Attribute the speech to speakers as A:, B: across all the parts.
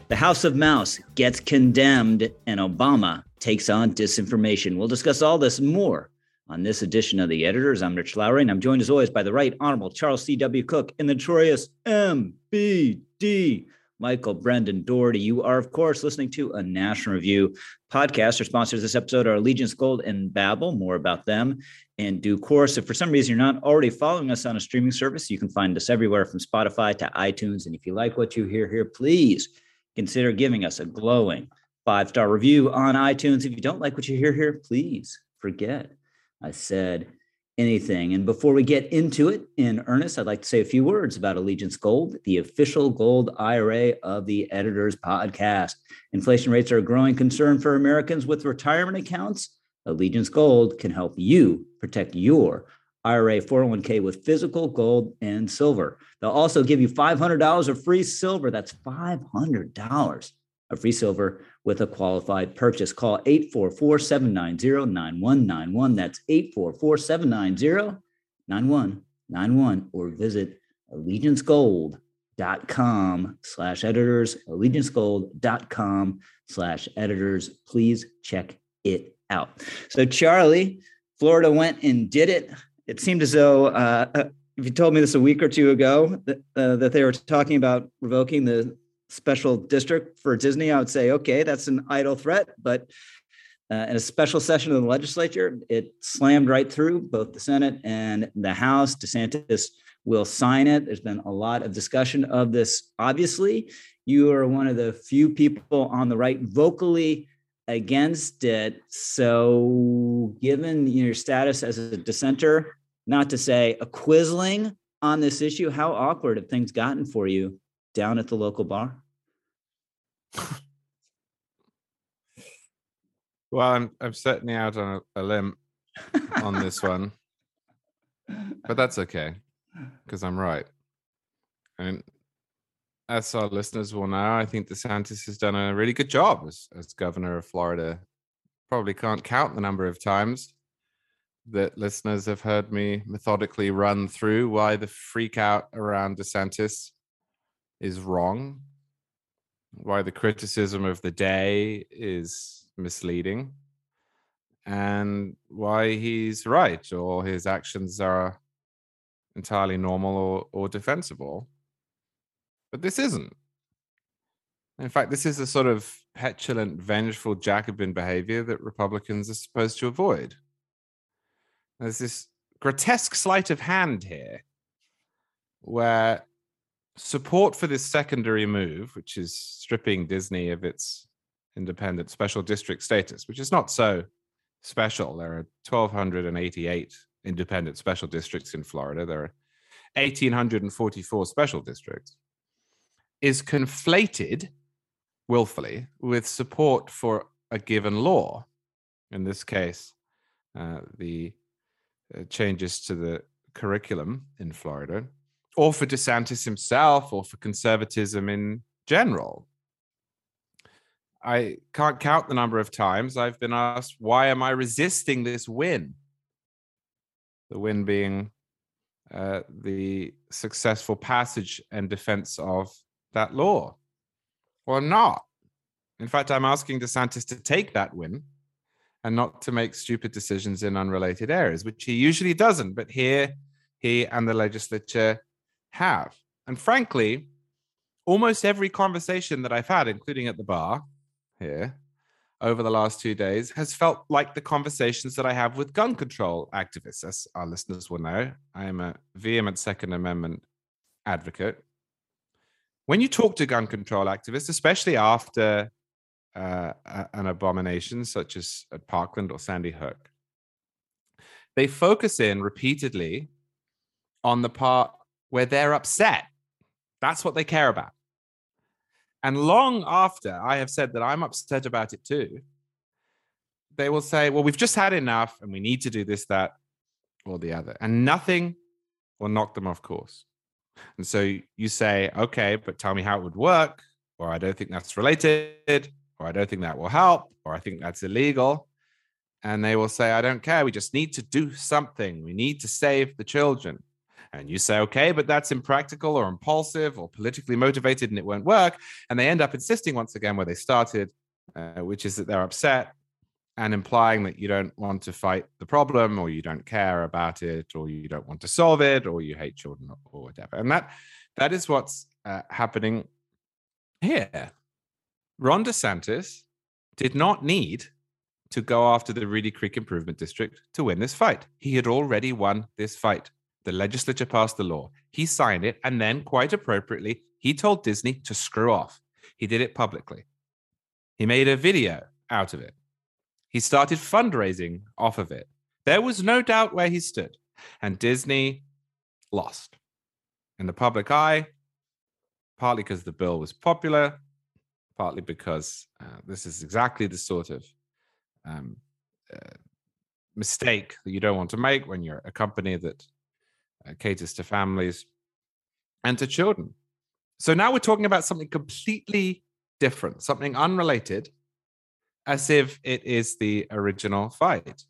A: The House of Mouse gets condemned and Obama takes on disinformation. We'll discuss all this and more on this edition of The Editors. I'm Rich Lowry, and I'm joined as always by the Right Honorable Charles C.W. Cook and the notorious MBD, Michael Brendan Doherty. You are, of course, listening to a National Review podcast. Our sponsors this episode are Allegiance Gold and Babbel. More about them in due course. If for some reason you're not already following us on a streaming service, you can find us everywhere from Spotify to iTunes. And if you like what you hear here, please consider giving us a glowing 5-star review on iTunes. If you don't like what you hear here, please forget I said anything. And before we get into it in earnest, I'd like to say a few words about Allegiance Gold, the official gold IRA of the Editors podcast. Inflation rates are a growing concern for Americans with retirement accounts. Allegiance Gold can help you protect your IRA 401k with physical gold and silver. They'll also give you $500 of free silver. That's $500 of free silver with a qualified purchase. Call 844-790-9191. That's 844-790-9191, or visit allegiancegold.com/editors, allegiancegold.com/editors. Please check it out. So Charlie, Florida went and did it. It seemed as though, if you told me this a week or two ago, that they were talking about revoking the special district for Disney, I would say, okay, that's an idle threat. But in a special session of the legislature, it slammed right through both the Senate and the House. DeSantis will sign it. There's been a lot of discussion of this. Obviously, you are one of the few people on the right vocally against it. So given your status as a dissenter, not to say a quisling on this issue, how awkward have things gotten for you down at the local bar?
B: Well, I'm certainly out on a limb on this one, but that's okay because I'm right. And as our listeners will know, I think DeSantis has done a really good job as governor of Florida. Probably can't count the number of times that listeners have heard me methodically run through why the freak out around DeSantis is wrong, why the criticism of the day is misleading, and why he's right or his actions are entirely normal or defensible. But this isn't. In fact, this is a sort of petulant, vengeful Jacobin behavior that Republicans are supposed to avoid. There's this grotesque sleight of hand here where support for this secondary move, which is stripping Disney of its independent special district status, which is not so special. There are 1,288 independent special districts in Florida. There are 1,844 special districts, is conflated willfully with support for a given law. In this case, the changes to the curriculum in Florida, or for DeSantis himself, or for conservatism in general. I can't count the number of times I've been asked, why am I resisting this win? The win being the successful passage and defense of that law. Well, I'm not. In fact, I'm asking DeSantis to take that win and not to make stupid decisions in unrelated areas, which he usually doesn't. But here, he and the legislature have. And frankly, almost every conversation that I've had, including at the bar here over the last 2 days, has felt like the conversations that I have with gun control activists. As our listeners will know, I am a vehement Second Amendment advocate. When you talk to gun control activists, especially after an abomination such as at Parkland or Sandy Hook, they focus in repeatedly on the part where they're upset. That's what they care about. And long after I have said that I'm upset about it too, they will say, well, we've just had enough and we need to do this, that, or the other. And nothing will knock them off course. And so you say, okay, but tell me how it would work, or I don't think that's related, or I don't think that will help, or I think that's illegal. And they will say, I don't care. We just need to do something. We need to save the children. And you say, okay, but that's impractical or impulsive or politically motivated and it won't work. And they end up insisting once again where they started, which is that they're upset and implying that you don't want to fight the problem or you don't care about it or you don't want to solve it or you hate children or whatever. And that is what's happening here. Ron DeSantis did not need to go after the Reedy Creek Improvement District to win this fight. He had already won this fight. The legislature passed the law. He signed it, and then, quite appropriately, he told Disney to screw off. He did it publicly. He made a video out of it. He started fundraising off of it. There was no doubt where he stood, and Disney lost in the public eye, partly because the bill was popular, partly because this is exactly the sort of mistake that you don't want to make when you're a company that caters to families and to children. So now we're talking about something completely different, something unrelated, as if it is the original fight.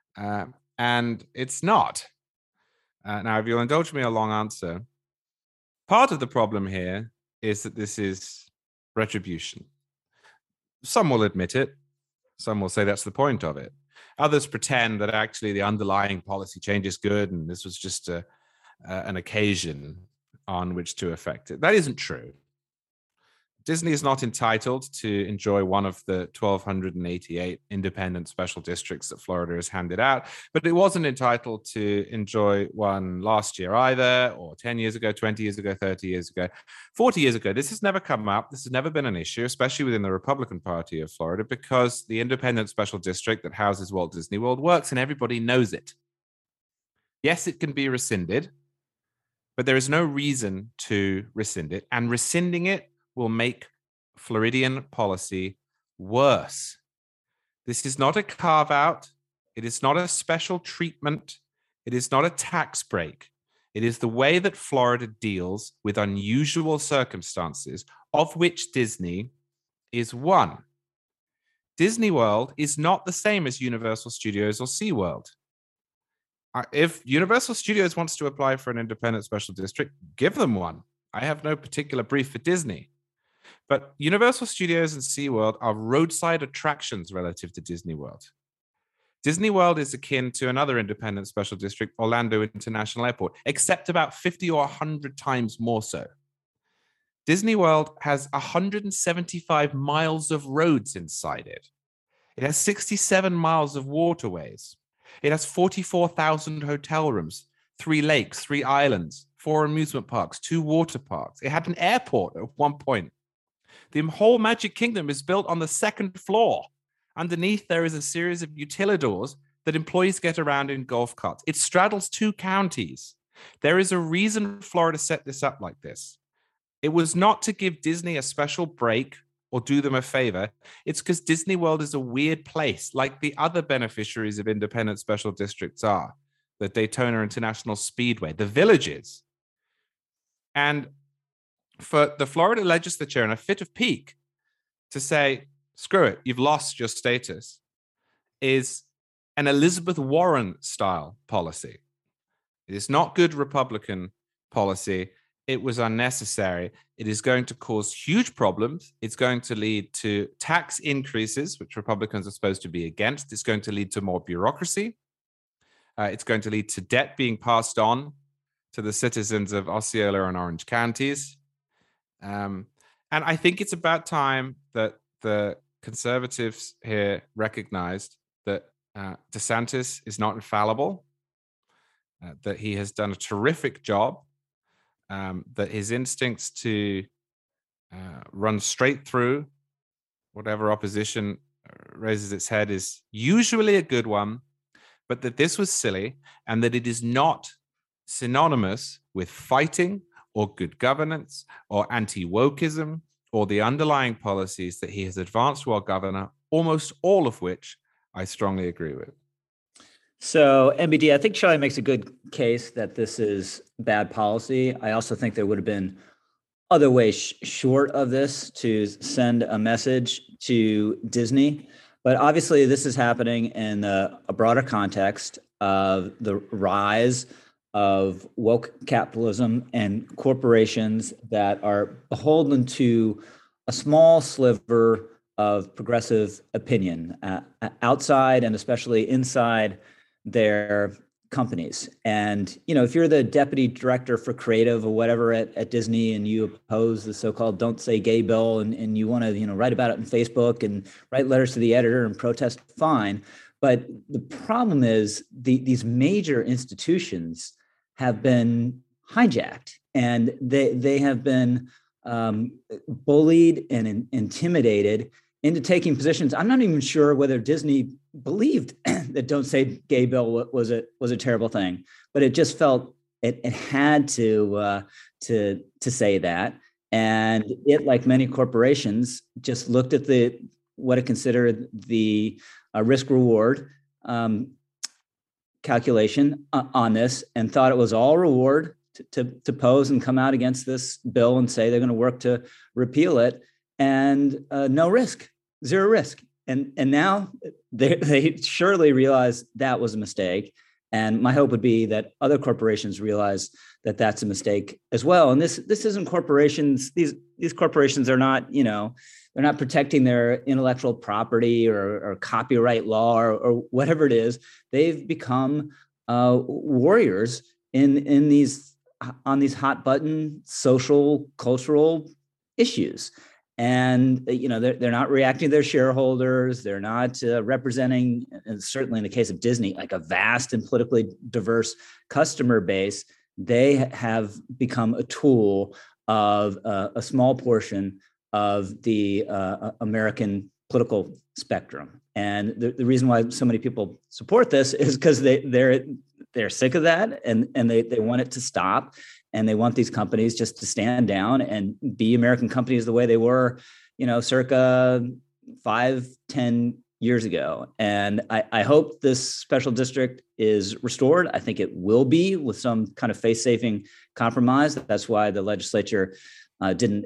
B: And it's not. Now, if you'll indulge me a long answer, part of the problem here is that this is retribution. Some will admit it. Some will say that's the point of it. Others pretend that actually the underlying policy change is good and this was just an occasion on which to affect it. That isn't true. Disney is not entitled to enjoy one of the 1,288 independent special districts that Florida has handed out, but it wasn't entitled to enjoy one last year either, or 10 years ago, 20 years ago, 30 years ago, 40 years ago. This has never come up. This has never been an issue, especially within the Republican Party of Florida, because the independent special district that houses Walt Disney World works and everybody knows it. Yes, it can be rescinded, but there is no reason to rescind it, and rescinding it will make Floridian policy worse. This is not a carve-out. It is not a special treatment. It is not a tax break. It is the way that Florida deals with unusual circumstances, of which Disney is one. Disney World is not the same as Universal Studios or SeaWorld. If Universal Studios wants to apply for an independent special district, give them one. I have no particular brief for Disney. But Universal Studios and SeaWorld are roadside attractions relative to Disney World. Disney World is akin to another independent special district, Orlando International Airport, except about 50 or 100 times more so. Disney World has 175 miles of roads inside it. It has 67 miles of waterways. It has 44,000 hotel rooms, 3 lakes, 3 islands, 4 amusement parks, 2 water parks. It had an airport at one point. The whole Magic Kingdom is built on the 2nd floor. Underneath, there is a series of utilidors that employees get around in golf carts. It straddles 2 counties. There is a reason Florida set this up like this. It was not to give Disney a special break or do them a favor. It's because Disney World is a weird place, like the other beneficiaries of independent special districts are, the Daytona International Speedway, the Villages. And for the Florida legislature in a fit of pique to say, screw it, you've lost your status, is an Elizabeth Warren style policy. It is not good Republican policy. It was unnecessary. It is going to cause huge problems. It's going to lead to tax increases, which Republicans are supposed to be against. It's going to lead to more bureaucracy. It's going to lead to debt being passed on to the citizens of Osceola and Orange counties. And I think it's about time that the conservatives here recognized that DeSantis is not infallible, that he has done a terrific job, that his instincts to run straight through whatever opposition raises its head is usually a good one, but that this was silly and that it is not synonymous with fighting or good governance, or anti-wokeism, or the underlying policies that he has advanced while governor, almost all of which I strongly agree with.
A: So, MBD, I think Charlie makes a good case that this is bad policy. I also think there would have been other ways short of this to send a message to Disney. But obviously, this is happening in a broader context of the rise of woke capitalism and corporations that are beholden to a small sliver of progressive opinion outside and especially inside their companies. And if you're the deputy director for creative or whatever at Disney, and you oppose the so-called "Don't Say Gay" bill, and you want to write about it on Facebook and write letters to the editor and protest, fine. But the problem is these major institutions have been hijacked, and they have been bullied and intimidated into taking positions. I'm not even sure whether Disney believed that "Don't Say Gay" bill was a terrible thing, but it just felt it had to say that, and it, like many corporations, just looked at what it considered the risk reward calculation on this, and thought it was all reward to pose and come out against this bill and say they're going to work to repeal it, and no risk, zero risk. And now they surely realize that was a mistake. And my hope would be that other corporations realize that that's a mistake as well. And this isn't corporations. These corporations are not, they're not protecting their intellectual property or copyright law or whatever it is. They've become warriors on these hot button social, cultural issues. And they're not reacting to their shareholders. They're not representing, and certainly in the case of Disney, like a vast and politically diverse customer base. They have become a tool of a small portion of the American political spectrum. And the reason why so many people support this is because they're sick of that, and they want it to stop. And they want these companies just to stand down and be American companies the way they were, circa 5-10 years ago. And I hope this special district is restored. I think it will be, with some kind of face-saving compromise. That's why the legislature didn't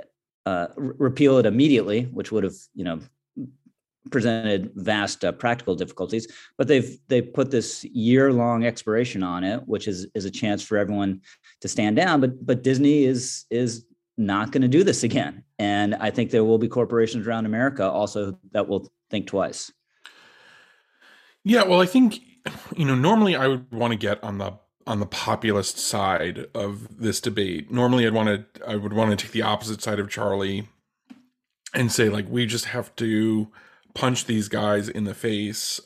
A: repeal it immediately, which would have, presented vast practical difficulties. But they've put this year-long expiration on it, which is a chance for everyone to stand down. But Disney is not going to do this again. And I think there will be corporations around America also that will think twice.
C: Yeah, well, I think normally I would want to get on the populist side of this debate. Normally I would want to take the opposite side of Charlie and say, like, we just have to punch these guys in the face.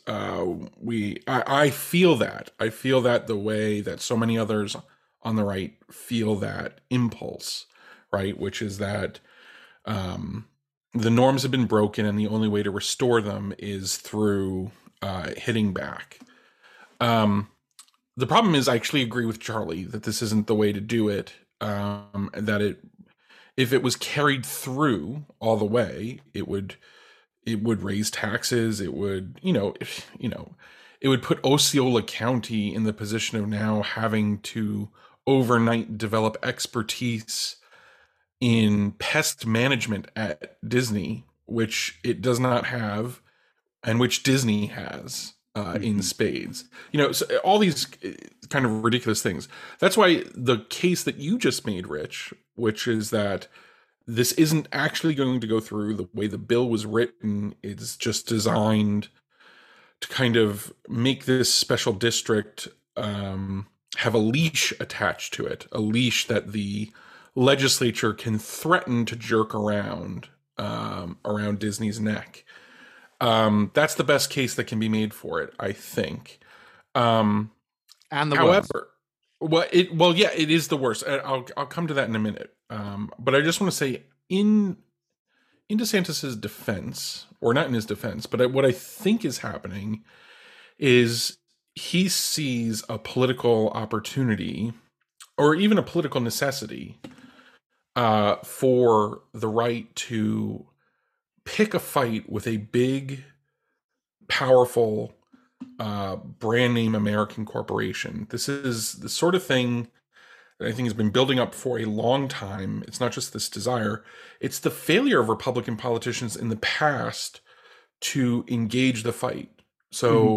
C: I feel that. I feel that the way that so many others on the right feel that impulse, right? Which is that the norms have been broken, and the only way to restore them is through hitting back. The problem is, I actually agree with Charlie that this isn't the way to do it. That if it was carried through all the way, it would raise taxes. It would, it would put Osceola County in the position of now having to overnight develop expertise in pest management at Disney, which it does not have, and which Disney has in spades. So all these kind of ridiculous things. That's why the case that you just made, Rich, which is that this isn't actually going to go through the way the bill was written. It's just designed to kind of make this special district have a leash attached to it, a leash that the legislature can threaten to jerk around Disney's neck. That's the best case that can be made for it, I think.
B: And the
C: however, it is the worst. I'll come to that in a minute. But I just want to say, in DeSantis's defense, or not in his defense, but what I think is happening is he sees a political opportunity, or even a political necessity, for the right to pick a fight with a big, powerful, brand name American corporation. This is the sort of thing that I think has been building up for a long time. It's not just this desire. It's the failure of Republican politicians in the past to engage the fight. So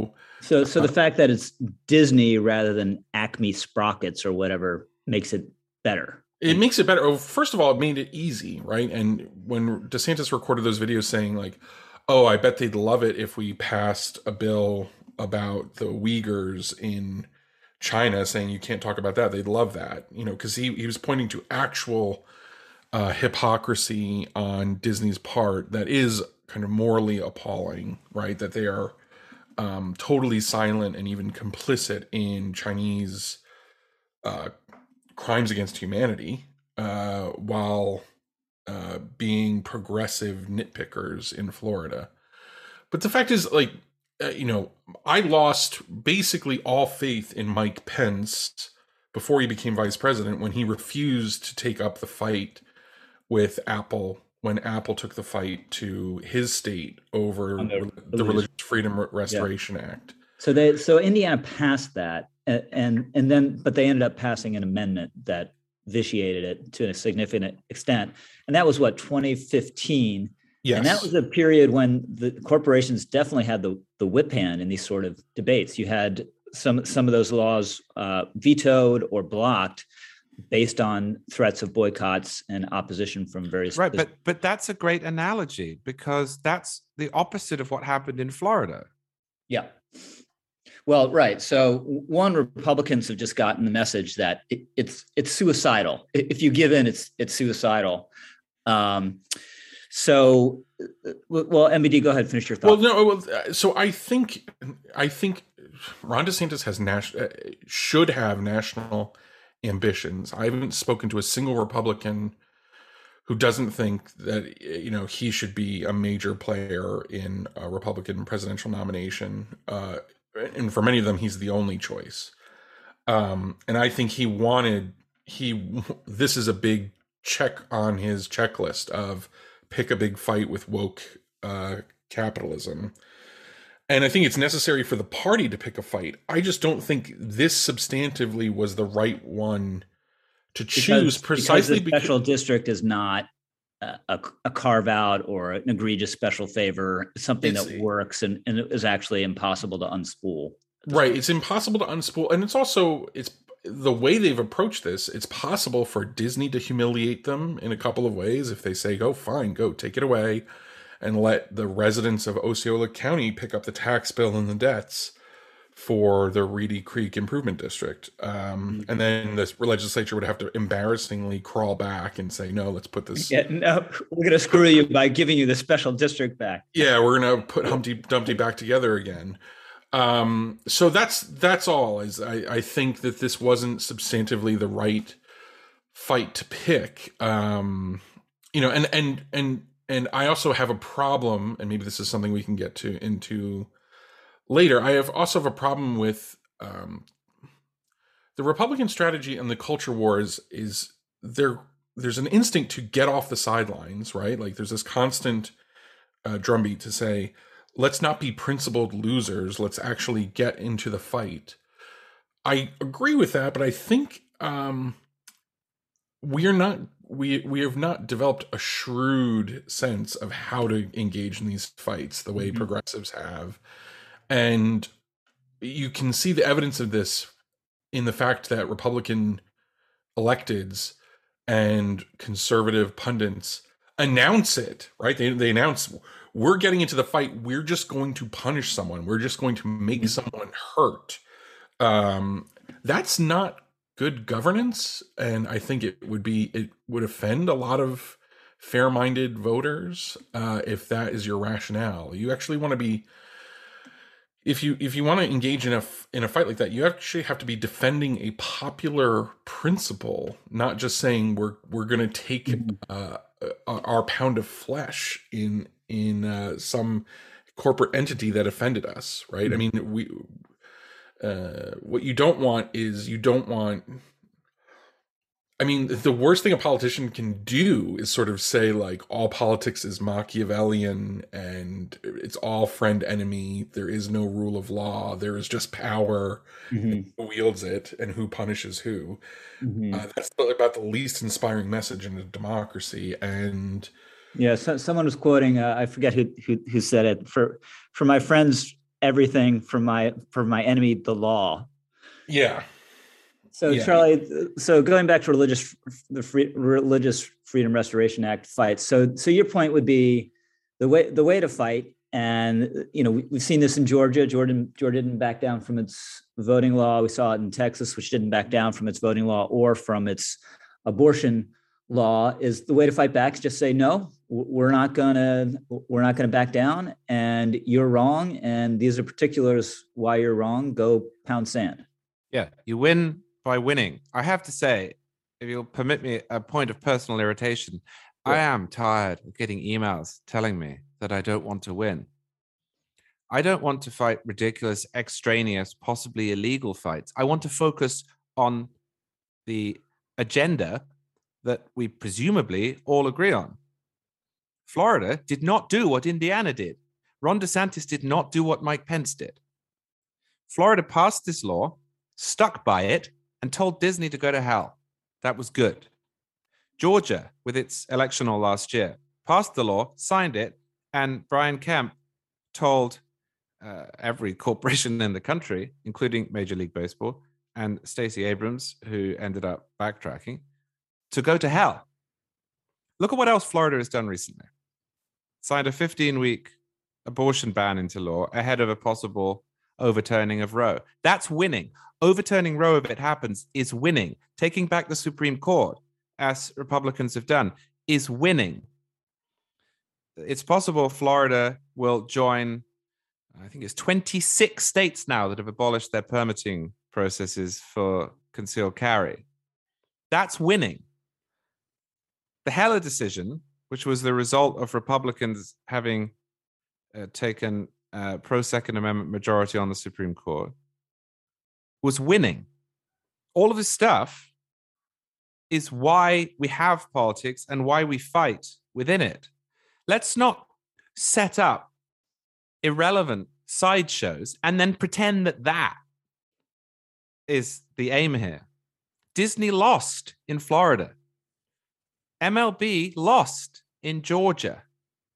A: So the fact that it's Disney rather than Acme Sprockets or whatever makes it better.
C: It makes it better. Well, first of all, it made it easy, right? And when DeSantis recorded those videos saying like, "Oh, I bet they'd love it if we passed a bill about the Uyghurs in China, saying you can't talk about that," they'd love that, because he was pointing to actual hypocrisy on Disney's part that is kind of morally appalling, right? That they are totally silent and even complicit in Chinese crimes against humanity, while being progressive nitpickers in Florida. But the fact is, like, I lost basically all faith in Mike Pence before he became vice president when he refused to take up the fight with Apple when Apple took the fight to his state over the Religious Freedom Restoration Act.
A: So Indiana passed that, and then but they ended up passing an amendment that vitiated it to a significant extent, and that was 2015. Yes. And that was a period when the corporations definitely had the whip hand in these sort of debates. You had some of those laws vetoed or blocked based on threats of boycotts and opposition from various.
B: Right, but that's a great analogy because that's the opposite of what happened in Florida.
A: Yeah. Well, right. So one, Republicans have just gotten the message that it's suicidal. If you give in, it's suicidal. So, well, MBD, go ahead, finish your thought.
C: So I think Ron DeSantis should have national ambitions. I haven't spoken to a single Republican who doesn't think that he should be a major player in a Republican presidential nomination. And for many of them, he's the only choice. And I think this is a big check on his checklist of pick a big fight with woke capitalism. And I think it's necessary for the party to pick a fight. I just don't think this substantively was the right one to choose, precisely
A: because the special district is not a carve out or an egregious special favor, something that works and it is actually impossible to unspool.
C: Right. It's impossible to unspool. And it's the way they've approached this. It's possible for Disney to humiliate them in a couple of ways. If they say, go, fine, go take it away and let the residents of Osceola County pick up the tax bill and the debts for the Reedy Creek Improvement District. And then this legislature would have to embarrassingly crawl back and say, no, let's put this.
A: Yeah, no, we're going to screw you by giving you the special district back.
C: Yeah, we're going to put Humpty Dumpty back together again. So that's all. I think that this wasn't substantively the right fight to pick. And I also have a problem, and maybe this is something we can get into later. I also have a problem with the Republican strategy and the culture wars. There's an instinct to get off the sidelines, right? Like there's this constant drumbeat to say, let's not be principled losers. Let's actually get into the fight. I agree with that, but I think we have not developed a shrewd sense of how to engage in these fights the way progressives have. And you can see the evidence of this in the fact that Republican electeds and conservative pundits announce it, right? They announce, we're getting into the fight. We're just going to punish someone. We're just going to make someone hurt. That's not good governance. And I think it would offend a lot of fair-minded voters if that is your rationale. You actually want to be, if you want to engage in a fight like that, you actually have to be defending a popular principle, not just saying we're going to take our pound of flesh in some corporate entity that offended us, right? I mean, what you don't want is the worst thing a politician can do is sort of say like all politics is Machiavellian and it's all friend enemy. There is no rule of law. There is just power, who wields it and who punishes who. That's about the least inspiring message in a democracy. And
A: yeah, someone was quoting, I forget who said it, for my friends everything from my enemy, the law.
C: Yeah.
A: So
C: Yeah.
A: Charlie, so going back to Religious Freedom Restoration Act fights. So your point would be the way to fight, and we've seen this in Georgia. Georgia didn't back down from its voting law. We saw it in Texas, which didn't back down from its voting law or from its abortion law. Is the way to fight back is just say no, we're not gonna back down, and you're wrong, and these are particulars why you're wrong. Go pound sand.
B: Yeah, you win by winning. I have to say, if you'll permit me a point of personal irritation, I am tired of getting emails telling me that I don't want to win. I don't want to fight ridiculous, extraneous, possibly illegal fights. I want to focus on the agenda that we presumably all agree on. Florida did not do what Indiana did. Ron DeSantis did not do what Mike Pence did. Florida passed this law, stuck by it, and told Disney to go to hell. That was good. Georgia, with its election law last year, passed the law, signed it, and Brian Kemp told every corporation in the country, including Major League Baseball, and Stacey Abrams, who ended up backtracking, to go to hell. Look at what else Florida has done recently. Signed a 15-week abortion ban into law ahead of a possible overturning of Roe. That's winning. Overturning Roe, if it happens, is winning. Taking back the Supreme Court, as Republicans have done, is winning. It's possible Florida will join, I think it's 26 states now that have abolished their permitting processes for concealed carry. That's winning. The Heller decision, which was the result of Republicans having taken pro-Second Amendment majority on the Supreme Court, was winning. All of this stuff is why we have politics and why we fight within it. Let's not set up irrelevant sideshows and then pretend that that is the aim here. Disney lost in Florida. MLB lost in Georgia.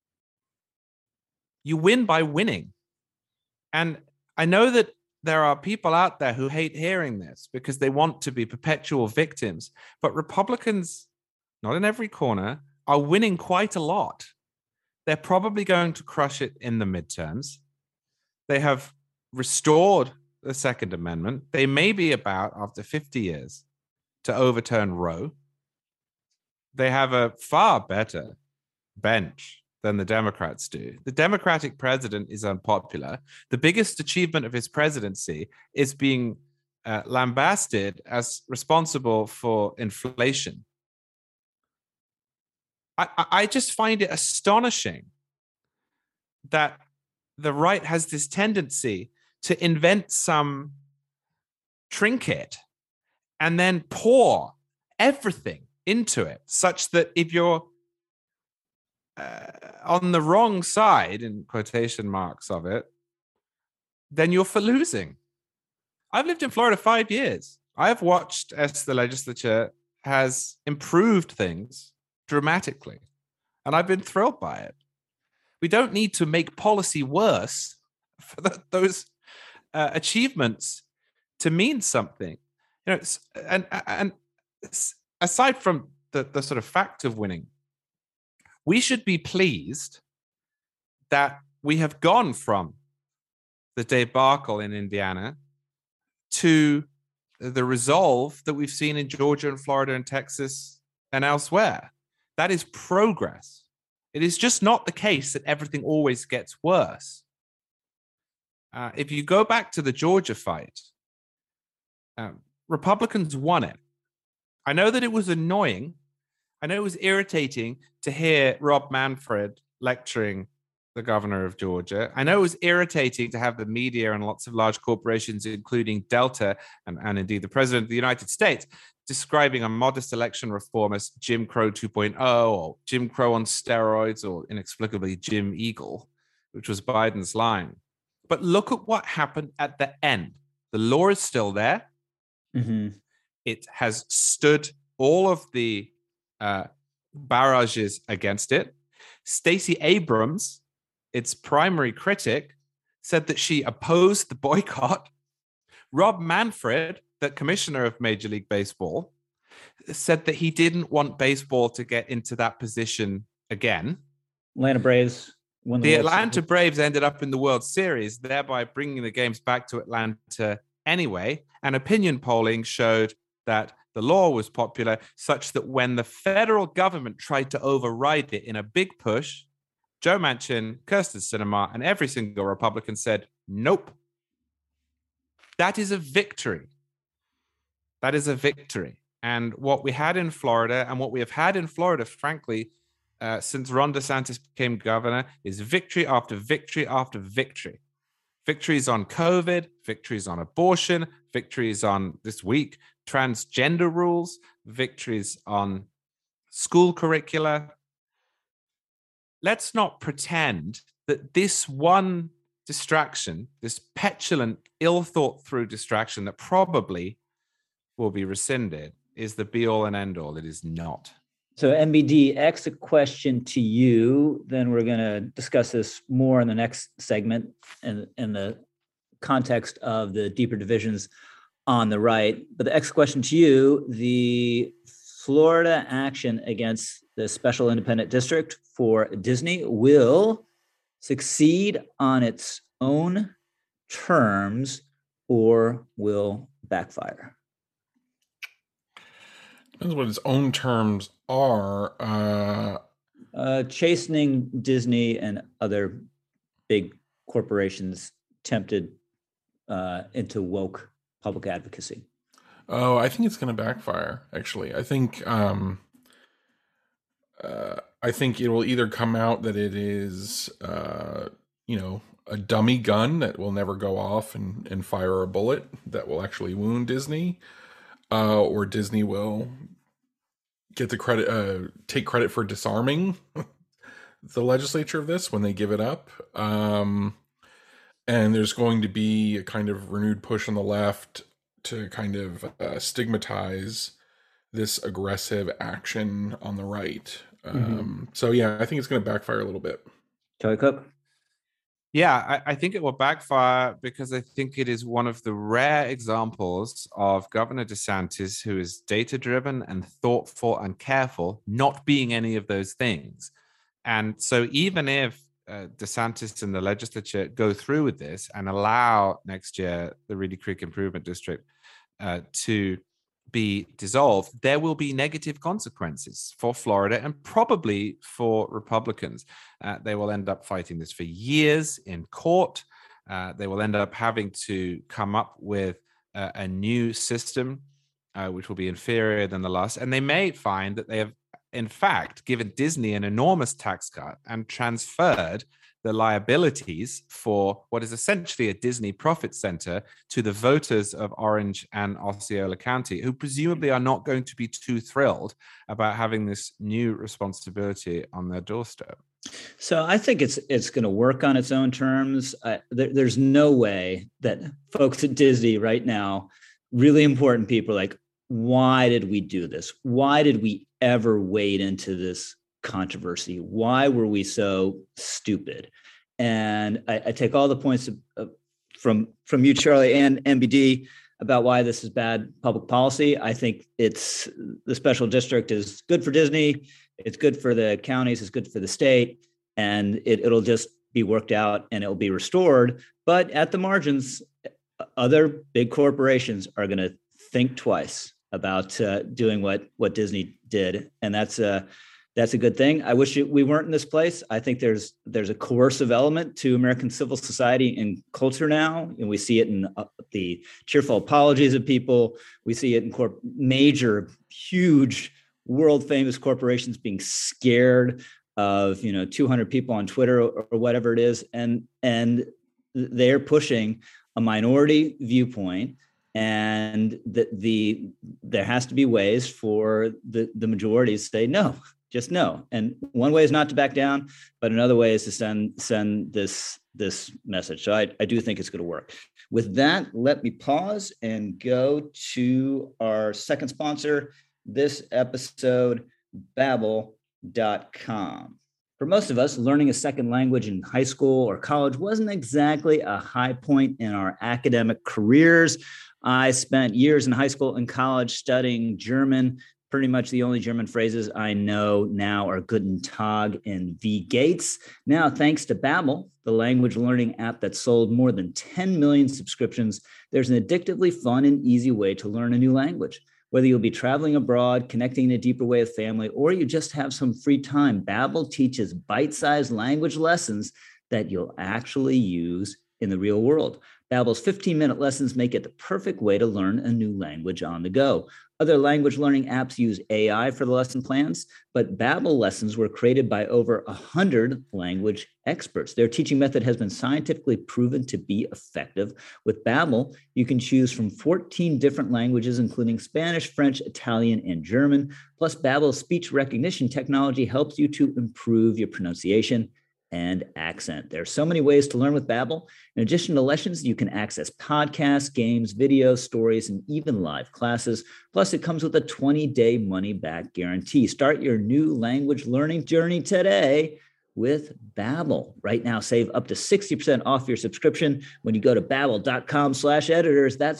B: You win by winning. And I know that there are people out there who hate hearing this because they want to be perpetual victims. But Republicans, not in every corner, are winning quite a lot. They're probably going to crush it in the midterms. They have restored the Second Amendment. They may be about, after 50 years, to overturn Roe. They have a far better bench than the Democrats do. The Democratic president is unpopular. The biggest achievement of his presidency is being lambasted as responsible for inflation. I just find it astonishing that the right has this tendency to invent some trinket and then pour everything into it, such that if you're on the wrong side, in quotation marks of it, then you're for losing. I've lived in Florida 5 years. I have watched as the legislature has improved things dramatically, and I've been thrilled by it. We don't need to make policy worse for those achievements to mean something. And aside from the sort of fact of winning, we should be pleased that we have gone from the debacle in Indiana to the resolve that we've seen in Georgia and Florida and Texas and elsewhere. That is progress. It is just not the case that everything always gets worse. If you go back to the Georgia fight, Republicans won it. I know that it was annoying. I know it was irritating to hear Rob Manfred lecturing the governor of Georgia. I know it was irritating to have the media and lots of large corporations, including Delta and indeed the president of the United States, describing a modest election reform as Jim Crow 2.0 or Jim Crow on steroids or inexplicably Jim Eagle, which was Biden's line. But look at what happened at the end. The law is still there. Mm-hmm. It has stood all of the barrages against it. Stacey Abrams, its primary critic, said that she opposed the boycott. Rob Manfred, the commissioner of Major League Baseball, said that he didn't want baseball to get into that position again.
A: Atlanta Braves won
B: The
A: World
B: Atlanta
A: Series.
B: Braves ended up in the World Series, thereby bringing the games back to Atlanta anyway. And opinion polling showed that the law was popular, such that when the federal government tried to override it in a big push, Joe Manchin, Kyrsten Sinema, and every single Republican said, nope. That is a victory. That is a victory. And what we had in Florida, and what we have had in Florida, frankly, since Ron DeSantis became governor, is victory after victory after victory. Victories on COVID, victories on abortion, victories on, this week, transgender rules, victories on school curricula. Let's not pretend that this one distraction, this petulant, ill-thought-through distraction that probably will be rescinded, is the be-all and end-all. It is not.
A: So MBD, a question to you. Then we're going to discuss this more in the next segment in the context of the deeper divisions on the right. But the X question to you, the Florida action against the special independent district for Disney will succeed on its own terms or will backfire?
C: Depends what its own terms are.
A: Chastening Disney and other big corporations tempted into woke public advocacy.
C: Oh, I think it's going to backfire. Actually, I think it will either come out that it is, a dummy gun that will never go off and fire a bullet that will actually wound Disney, or Disney will get the credit, take credit for disarming the legislature of this when they give it up. And there's going to be a kind of renewed push on the left to kind of stigmatize this aggressive action on the right. So yeah, I think it's going to backfire a little bit.
A: Charlie Cook?
B: Yeah, I think it will backfire because I think it is one of the rare examples of Governor DeSantis, who is data-driven and thoughtful and careful, not being any of those things. And so even if DeSantis and the legislature go through with this and allow next year the Reedy Creek Improvement District to be dissolved, there will be negative consequences for Florida and probably for Republicans. They will end up fighting this for years in court. They will end up having to come up with a new system, which will be inferior than the last. And they may find that they have, in fact, given Disney an enormous tax cut and transferred the liabilities for what is essentially a Disney profit center to the voters of Orange and Osceola County, who presumably are not going to be too thrilled about having this new responsibility on their doorstep.
A: So I think it's going to work on its own terms. There's no way that folks at Disney right now, really important people, are like, why did we do this? Why did we ever wade into this controversy? Why were we so stupid? And I take all the points from you, Charlie, and MBD about why this is bad public policy. I think the special district is good for Disney. It's good for the counties. It's good for the state. And it'll just be worked out and it'll be restored. But at the margins, other big corporations are going to think twice about doing what Disney did. And that's a good thing. I wish we weren't in this place. I think there's a coercive element to American civil society and culture now, and we see it in the tearful apologies of people. We see it in major, huge, world famous corporations being scared of 200 people on Twitter or whatever it is, and they're pushing a minority viewpoint. And there has to be ways for the majority to say no. Just no. And one way is not to back down, but another way is to send this message. So I do think it's going to work. With that, let me pause and go to our second sponsor this episode, Babbel.com. For most of us, learning a second language in high school or college wasn't exactly a high point in our academic careers. I spent years in high school and college studying German. Pretty much the only German phrases I know now are Guten Tag and Wie geht's. Now, thanks to Babbel, the language learning app that sold more than 10 million subscriptions, there's an addictively fun and easy way to learn a new language. Whether you'll be traveling abroad, connecting in a deeper way with family, or you just have some free time, Babbel teaches bite-sized language lessons that you'll actually use in the real world. Babbel's 15-minute lessons make it the perfect way to learn a new language on the go. Other language learning apps use AI for the lesson plans, but Babbel lessons were created by over 100 language experts. Their teaching method has been scientifically proven to be effective. With Babbel, you can choose from 14 different languages, including Spanish, French, Italian, and German. Plus, Babbel's speech recognition technology helps you to improve your pronunciation and accent. There are so many ways to learn with Babbel. In addition to lessons, you can access podcasts, games, videos, stories, and even live classes. Plus, it comes with a 20-day money-back guarantee. Start your new language learning journey today with Babbel. Right now, save up to 60% off your subscription when you go to babbel.com/editors. That's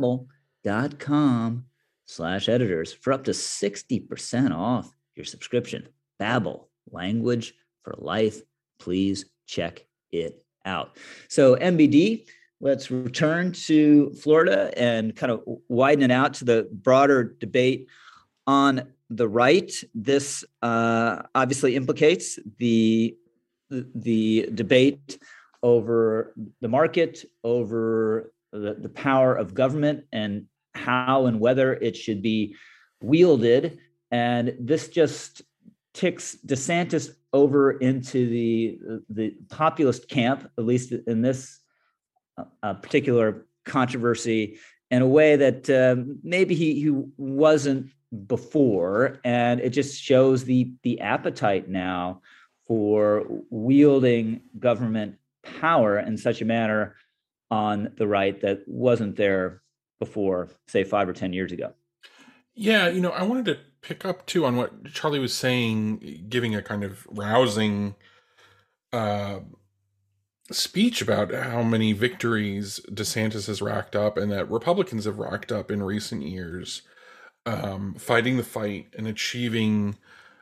A: babbel.com/editors for up to 60% off your subscription. Babbel, language for life. Please check it out. So MBD, let's return to Florida and kind of widen it out to the broader debate on the right. This obviously implicates the debate over the market, over the power of government, and how and whether it should be wielded. And this just ticks DeSantis over into the populist camp, at least in this particular controversy, in a way that maybe he wasn't before. And it just shows the appetite now for wielding government power in such a manner on the right that wasn't there before, say, 5 or 10 years ago.
C: Yeah, I wanted to pick up too on what Charlie was saying, giving a kind of rousing speech about how many victories DeSantis has racked up and that Republicans have racked up in recent years, fighting the fight and achieving,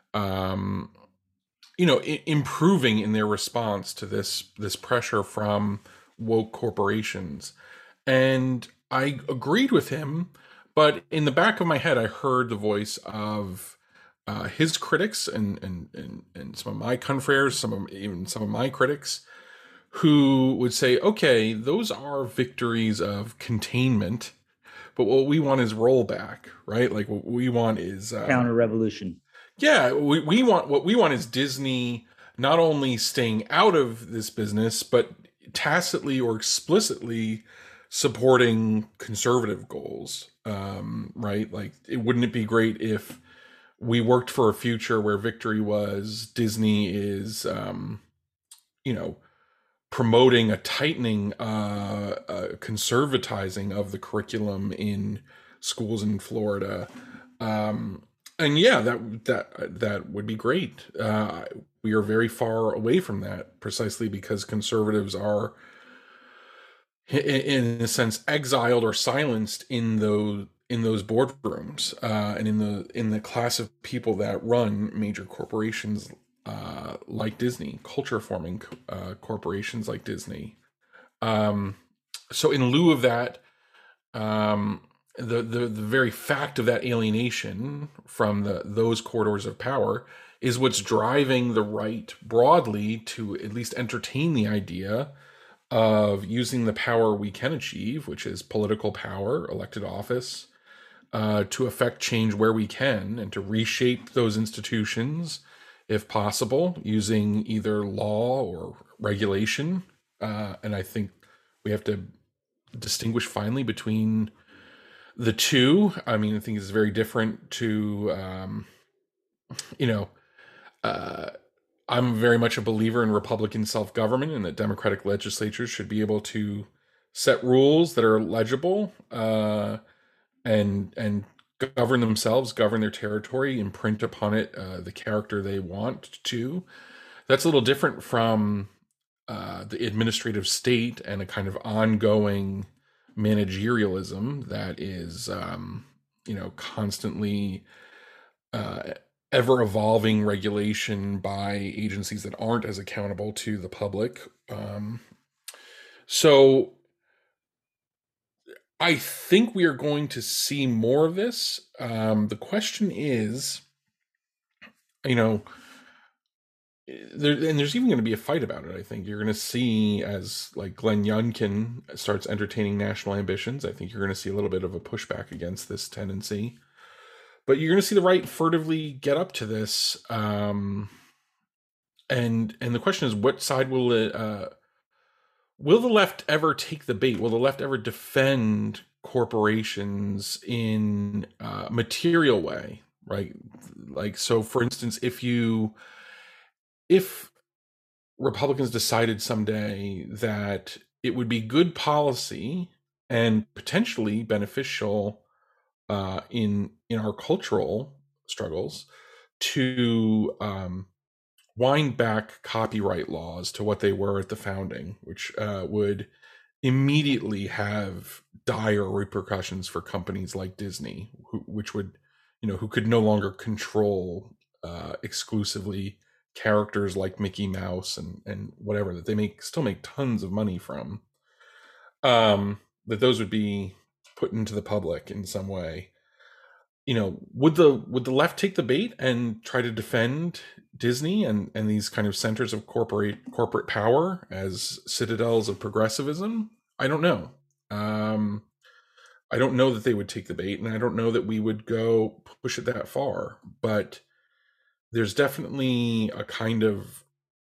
C: improving in their response to this pressure from woke corporations. And I agreed with him. But in the back of my head, I heard the voice of his critics and some of my confreres, even some of my critics, who would say, "Okay, those are victories of containment, but what we want is rollback, right? Like what we want is
A: counter revolution."
C: Yeah, what we want is Disney not only staying out of this business, but tacitly or explicitly supporting conservative goals, right? Like, wouldn't it be great if we worked for a future where victory was Disney is, promoting a tightening, conservatizing of the curriculum in schools in Florida, and yeah, that would be great. We are very far away from that, precisely because conservatives are, in a sense, exiled or silenced in those boardrooms, and in the class of people that run major corporations like Disney, culture forming corporations like Disney. So in lieu of that, the very fact of that alienation from those corridors of power is what's driving the right broadly to at least entertain the idea of using the power we can achieve, which is political power, elected office, to affect change where we can and to reshape those institutions, if possible, using either law or regulation. And I think we have to distinguish finally between the two. I mean, I think it's very different to, I'm very much a believer in Republican self-government and that Democratic legislatures should be able to set rules that are legible, and govern themselves, govern their territory, imprint upon it the character they want to. That's a little different from the administrative state and a kind of ongoing managerialism that is, constantly ever evolving regulation by agencies that aren't as accountable to the public. So I think we are going to see more of this. The question is, there's even going to be a fight about it. I think you're going to see, as like Glenn Youngkin starts entertaining national ambitions, I think you're going to see a little bit of a pushback against this tendency. But you're going to see the right furtively get up to this, and the question is, what side will it? Will the left ever take the bait? Will the left ever defend corporations in a material way? Right, like, so for instance, if Republicans decided someday that it would be good policy and potentially beneficial in our cultural struggles to wind back copyright laws to what they were at the founding, which would immediately have dire repercussions for companies like Disney, who could no longer control exclusively characters like Mickey Mouse and whatever that they still make tons of money from, that those would be put into the public in some way. Would the left take the bait and try to defend Disney and these kind of centers of corporate power as citadels of progressivism? I don't know. I don't know that they would take the bait, and I don't know that we would go push it that far. But there's definitely a kind of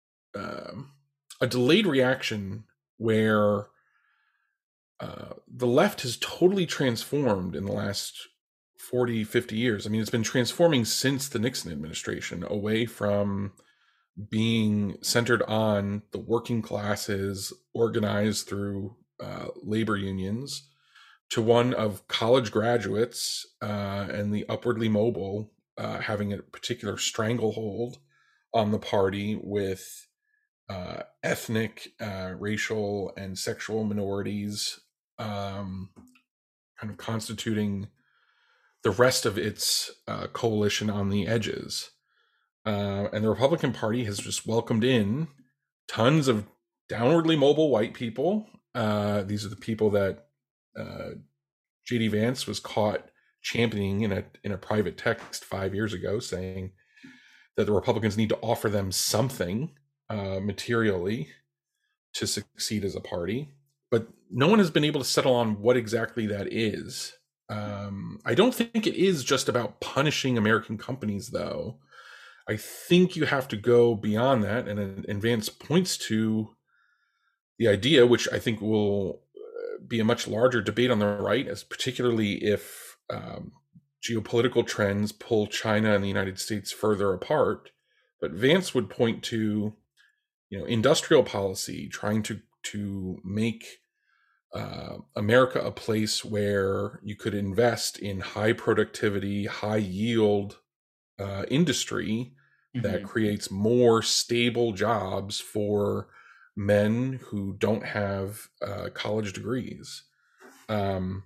C: a delayed reaction where the left has totally transformed in the last 40, 50 years. I mean, it's been transforming since the Nixon administration, away from being centered on the working classes organized through labor unions to one of college graduates and the upwardly mobile having a particular stranglehold on the party, with ethnic, racial, and sexual minorities kind of constituting the rest of its coalition on the edges. And the Republican Party has just welcomed in tons of downwardly mobile white people. These are the people that J.D. Vance was caught championing in a private text 5 years ago, saying that the Republicans need to offer them something materially to succeed as a party. But no one has been able to settle on what exactly that is. I don't think it is just about punishing American companies, though. I think you have to go beyond that, and Vance points to the idea, which I think will be a much larger debate on the right, as particularly if geopolitical trends pull China and the United States further apart. But Vance would point to, industrial policy, trying to make America a place where you could invest in high productivity, high yield industry that creates more stable jobs for men who don't have college degrees. That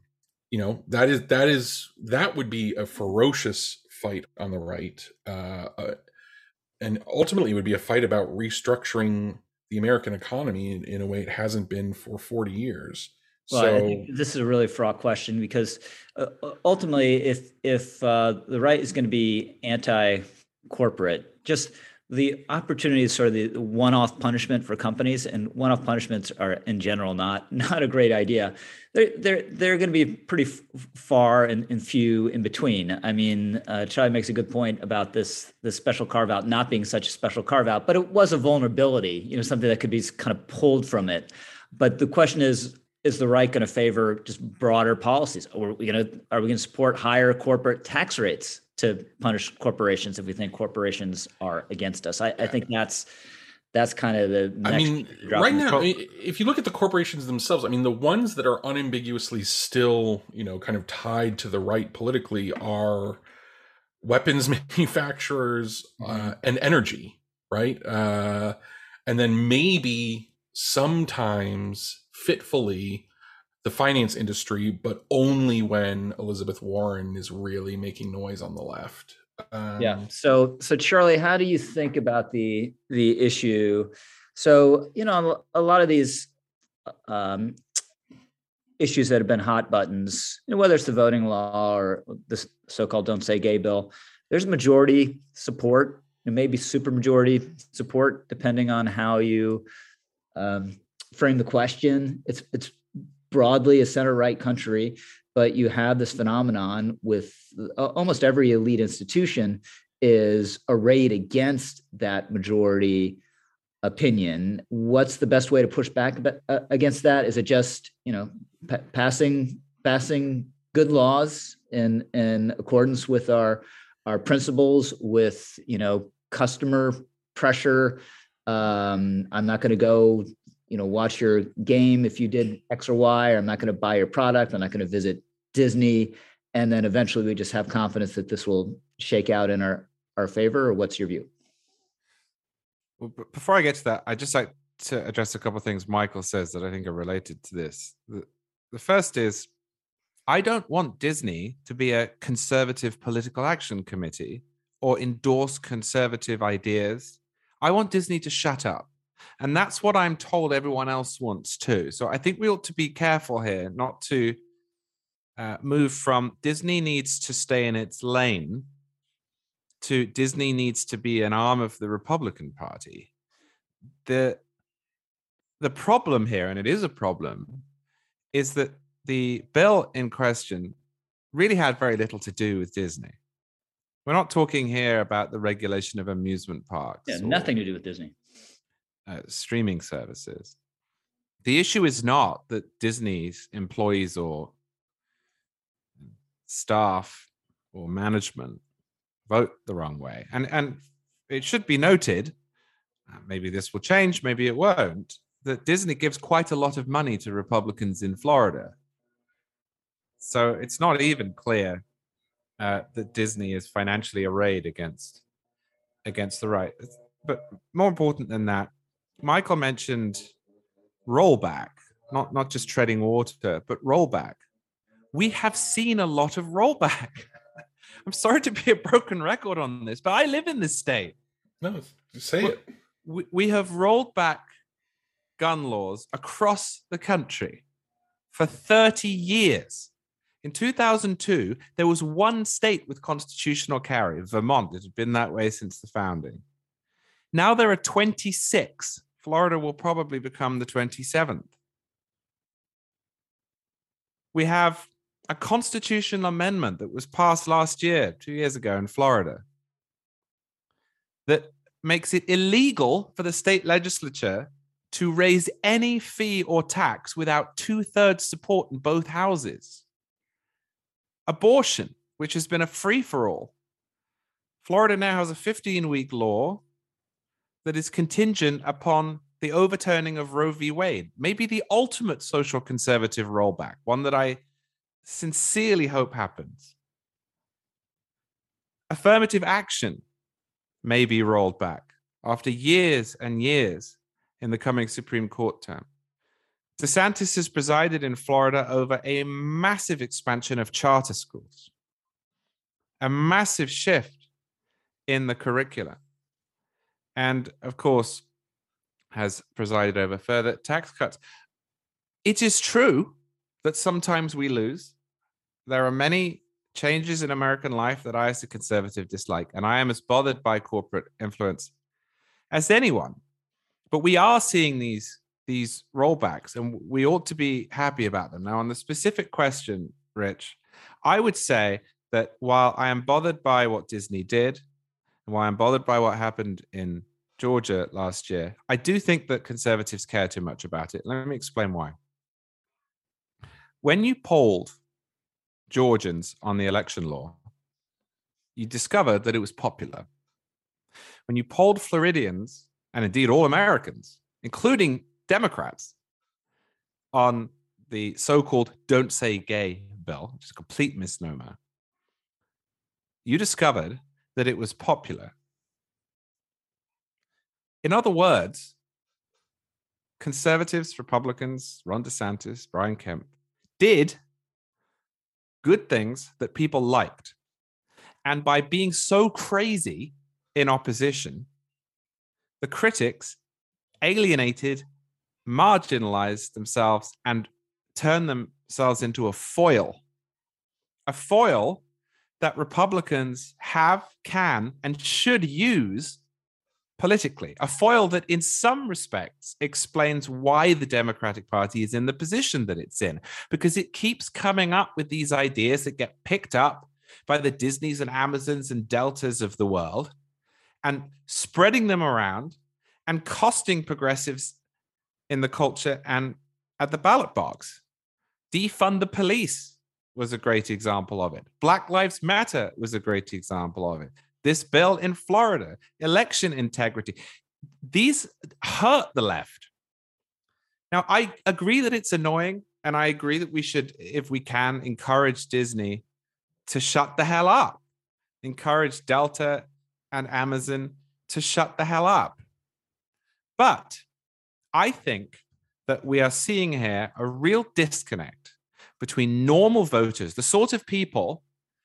C: would be a ferocious fight on the right, and ultimately it would be a fight about restructuring the American economy in a way it hasn't been for 40 years.
A: Well, I think this is a really fraught question, because ultimately, if the right is going to be anti-corporate, just the opportunity is sort of the one-off punishment for companies, and one-off punishments are in general not a great idea. They're going to be pretty far and few in between. I mean, Charlie makes a good point about this special carve-out not being such a special carve-out, but it was a vulnerability, something that could be kind of pulled from it. But the question is the right going to favor just broader policies? Or are we going to support higher corporate tax rates to punish corporations if we think corporations are against us? I think that's kind of the next.
C: I mean, right now, if you look at the corporations themselves, I mean, the ones that are unambiguously still, kind of tied to the right politically are weapons manufacturers and energy. right? And then maybe sometimes fitfully the finance industry, but only when Elizabeth Warren is really making noise on the left.
A: Yeah. So Charlie, how do you think about the issue? So, a lot of these um, issues that have been hot buttons, whether it's the voting law or the so-called "Don't Say Gay" bill, there's majority support and maybe supermajority support, depending on how you frame the question. It's broadly a center-right country, but you have this phenomenon with almost every elite institution is arrayed against that majority opinion. What's the best way to push back against that? Is it just passing good laws in accordance with our principles, with customer pressure? I'm not going to go watch your game if you did X or Y, or I'm not going to buy your product. I'm not going to visit Disney. And then eventually we just have confidence that this will shake out in our favor. Or what's your view?
B: Well, before I get to that, I'd just like to address a couple of things Michael says that I think are related to this. The first is, I don't want Disney to be a conservative political action committee or endorse conservative ideas. I want Disney to shut up. And that's what I'm told everyone else wants too. So I think we ought to be careful here not to move from Disney needs to stay in its lane to Disney needs to be an arm of the Republican Party. The problem here, and it is a problem, is that the bill in question really had very little to do with Disney. We're not talking here about the regulation of amusement parks.
A: Yeah, nothing to do with Disney.
B: Streaming services. The issue is not that Disney's employees or staff or management vote the wrong way. And it should be noted, maybe this will change, maybe it won't, that Disney gives quite a lot of money to Republicans in Florida. So it's not even clear that Disney is financially arrayed against the right. But more important than that, Michael mentioned rollback, not just treading water, but rollback. We have seen a lot of rollback. I'm sorry to be a broken record on this, but I live in this state.
C: No, say it.
B: We have rolled back gun laws across the country for 30 years. In 2002, there was one state with constitutional carry, Vermont. It had been that way since the founding. Now there are 26. Florida will probably become the 27th. We have a constitutional amendment that was passed last year, 2 years ago in Florida, that makes it illegal for the state legislature to raise any fee or tax without 2/3 support in both houses. Abortion, which has been a free-for-all. Florida now has a 15-week law that is contingent upon the overturning of Roe v. Wade, maybe the ultimate social conservative rollback, one that I sincerely hope happens. Affirmative action may be rolled back after years and years in the coming Supreme Court term. DeSantis has presided in Florida over a massive expansion of charter schools, a massive shift in the curricula, and of course has presided over further tax cuts. It is true that sometimes we lose. There are many changes in American life that I, as a conservative, dislike, and I am as bothered by corporate influence as anyone. But we are seeing these rollbacks, and we ought to be happy about them. Now, on the specific question, Rich, I would say that while I am bothered by what Disney did, and while I'm bothered by what happened in Georgia last year, I do think that conservatives care too much about it. Let me explain why. When you polled Georgians on the election law, you discovered that it was popular. When you polled Floridians, and indeed all Americans, including Democrats, on the so-called Don't Say Gay bill, which is a complete misnomer, you discovered that it was popular. In other words, conservatives, Republicans, Ron DeSantis, Brian Kemp did good things that people liked. And by being so crazy in opposition, the critics alienated, marginalized themselves, and turned themselves into a foil that Republicans have, can, and should use politically, a foil that in some respects explains why the Democratic Party is in the position that it's in, because it keeps coming up with these ideas that get picked up by the Disneys and Amazons and Deltas of the world and spreading them around and costing progressives in the culture and at the ballot box. Defund the police was a great example of it. Black Lives Matter was a great example of it. This bill in Florida, election integrity, these hurt the left. Now, I agree that it's annoying, and I agree that we should, if we can, encourage Disney to shut the hell up, encourage Delta and Amazon to shut the hell up. But I think that we are seeing here a real disconnect between normal voters, the sort of people,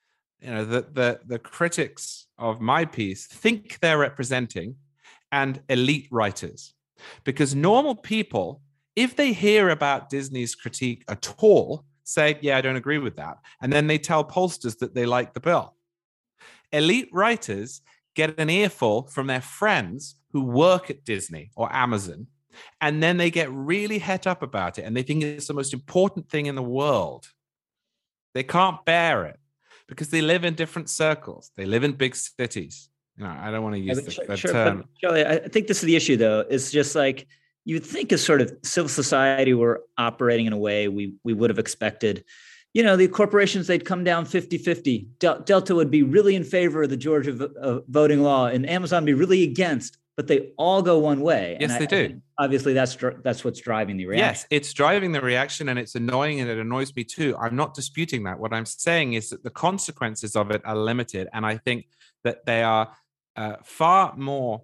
B: the critics of my piece think they're representing, and elite writers. Because normal people, if they hear about Disney's critique at all, say, yeah, I don't agree with that. And then they tell pollsters that they like the bill. Elite writers get an earful from their friends who work at Disney or Amazon, and then they get really het up about it, and they think it's the most important thing in the world. They can't bear it because they live in different circles. They live in big cities. I don't want to use the term.
A: But Charlie, I think this is the issue, though. It's just like you'd think as sort of civil society we're operating in a way we would have expected. The corporations, they'd come down 50-50. Delta would be really in favor of the Georgia voting law, and Amazon would be really against. But they all go one way.
B: Yes, they do.
A: Obviously, that's what's driving the reaction.
B: Yes, it's driving the reaction, and it's annoying, and it annoys me too. I'm not disputing that. What I'm saying is that the consequences of it are limited, and I think that they are far more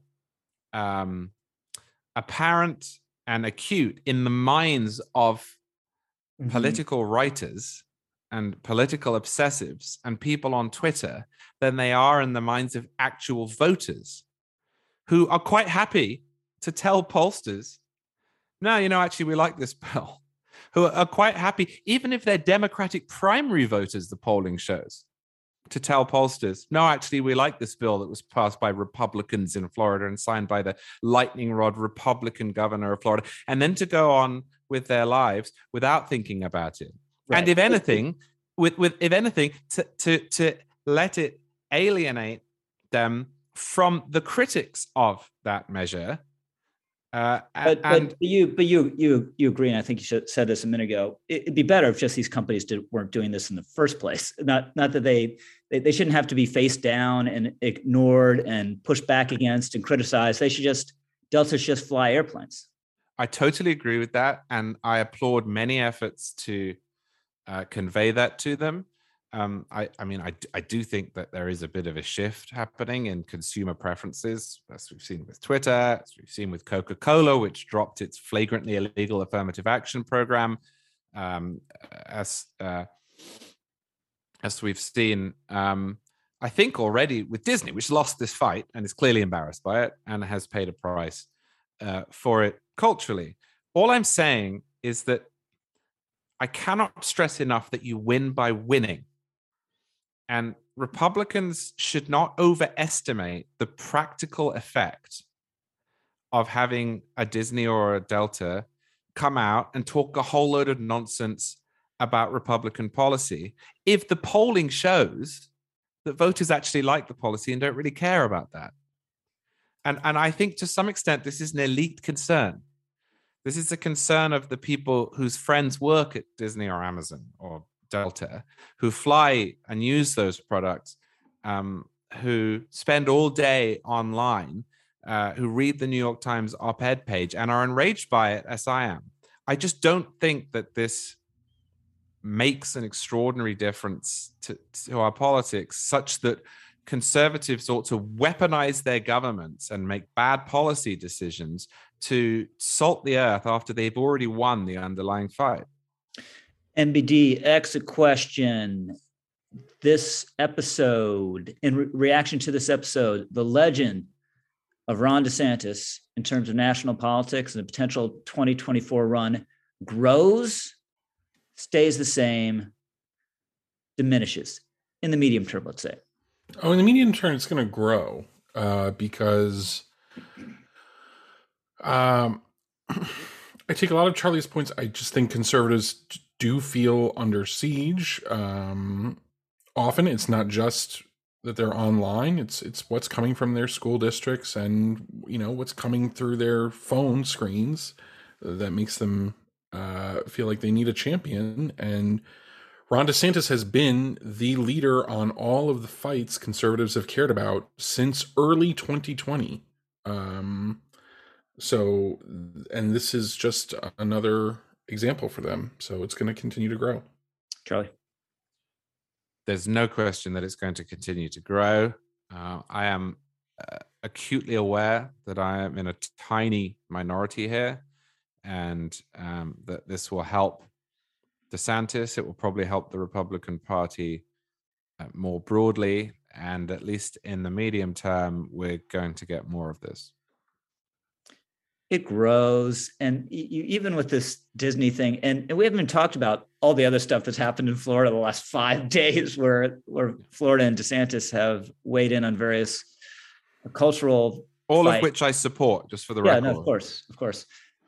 B: apparent and acute in the minds of political writers and political obsessives and people on Twitter than they are in the minds of actual voters, who are quite happy to tell pollsters, no, actually, we like this bill, who are quite happy, even if they're Democratic primary voters, the polling shows, to tell pollsters, no, actually, we like this bill that was passed by Republicans in Florida and signed by the lightning rod Republican governor of Florida, and then to go on with their lives without thinking about it. Right. And if anything, to let it alienate them from the critics of that measure.
A: But you agree, and I think you said this a minute ago. It'd be better if just these companies weren't doing this in the first place. Not that they shouldn't have to be faced down and ignored and pushed back against and criticized. Delta should just fly airplanes.
B: I totally agree with that, and I applaud many efforts to convey that to them. I do think that there is a bit of a shift happening in consumer preferences, as we've seen with Twitter, as we've seen with Coca-Cola, which dropped its flagrantly illegal affirmative action program, as we've seen, I think already with Disney, which lost this fight and is clearly embarrassed by it and has paid a price for it culturally. All I'm saying is that I cannot stress enough that you win by winning. And Republicans should not overestimate the practical effect of having a Disney or a Delta come out and talk a whole load of nonsense about Republican policy if the polling shows that voters actually like the policy and don't really care about that. And I think to some extent, this is an elite concern. This is a concern of the people whose friends work at Disney or Amazon or Delta, who fly and use those products, who spend all day online, who read the New York Times op-ed page and are enraged by it, as I am. I just don't think that this makes an extraordinary difference to our politics, such that conservatives ought to weaponize their governments and make bad policy decisions to salt the earth after they've already won the underlying fight.
A: MBD, X a question. This episode, in reaction to this episode, the legend of Ron DeSantis in terms of national politics and the potential 2024 run grows, stays the same, diminishes in the medium term, let's say?
C: Oh, in the medium term, it's going to grow because I take a lot of Charlie's points. I just think conservatives do feel under siege. Often it's not just that they're online. It's what's coming from their school districts and, what's coming through their phone screens that makes them feel like they need a champion. And Ron DeSantis has been the leader on all of the fights conservatives have cared about since early 2020. And this is just another example for them. So it's going to continue to grow.
A: Charlie?
B: There's no question that it's going to continue to grow. I am acutely aware that I am in a tiny minority here, and that this will help DeSantis. It will probably help the Republican Party more broadly, and at least in the medium term, we're going to get more of this.
A: It grows, and even with this Disney thing, and we haven't even talked about all the other stuff that's happened in Florida the last 5 days, where Florida and DeSantis have weighed in on various cultural
B: all
A: fight.
B: Of which I support, just for the record.
A: Yeah, no, of course.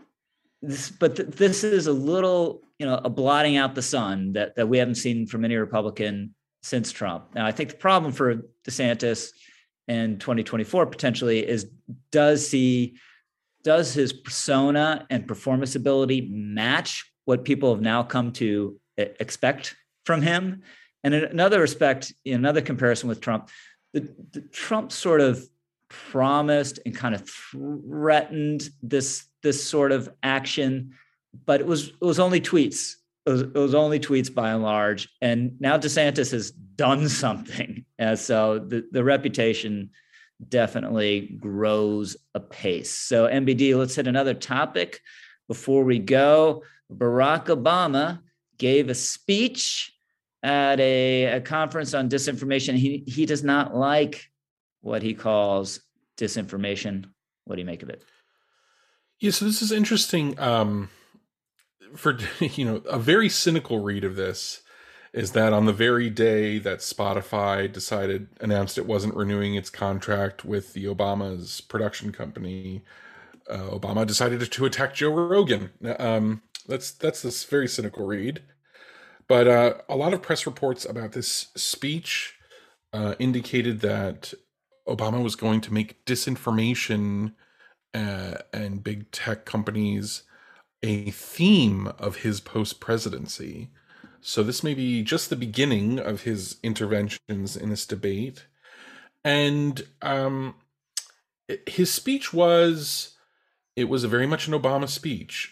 A: This is a little, a blotting out the sun that we haven't seen from any Republican since Trump. Now, I think the problem for DeSantis in 2024 potentially is does his persona and performance ability match what people have now come to expect from him? And in another respect, in another comparison with Trump, the Trump sort of promised and kind of threatened this sort of action, but it was only tweets. It was only tweets by and large. And now DeSantis has done something. And so the reputation definitely grows apace. So MBD, let's hit another topic before we go. Barack Obama gave a speech at a conference on disinformation. He does not like what he calls disinformation. What do you make of it?
C: Yeah, so this is interesting. For a very cynical read of this is that on the very day that Spotify announced it wasn't renewing its contract with the Obama's production company, Obama decided to attack Joe Rogan. That's this very cynical read. But a lot of press reports about this speech indicated that Obama was going to make disinformation and big tech companies a theme of his post-presidency. So this may be just the beginning of his interventions in this debate. And his speech was very much an Obama speech.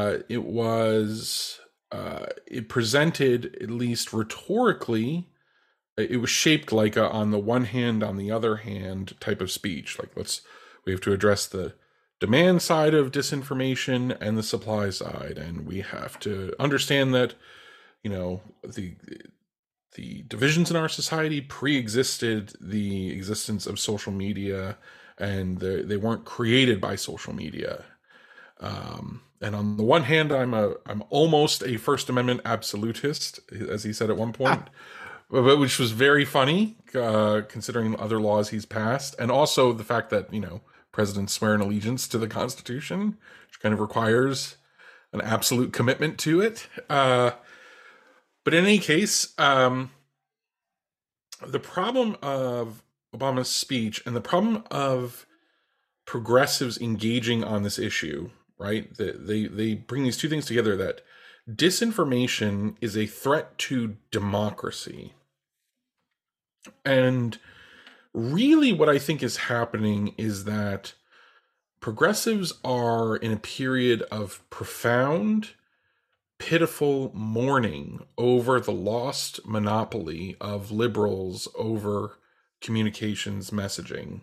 C: It presented, at least rhetorically, it was shaped like a on the one hand, on the other hand type of speech. Like we have to address the demand side of disinformation and the supply side. And we have to understand that, the divisions in our society pre-existed the existence of social media, and they weren't created by social media. And on the one hand, I'm almost a First Amendment absolutist, as he said at one point, which was very funny, considering other laws he's passed, and also the fact that presidents swear an allegiance to the Constitution, which kind of requires an absolute commitment to it. But in any case, the problem of Obama's speech and the problem of progressives engaging on this issue, right? They bring these two things together, that disinformation is a threat to democracy. And really what I think is happening is that progressives are in a period of profound, pitiful mourning over the lost monopoly of liberals over communications messaging.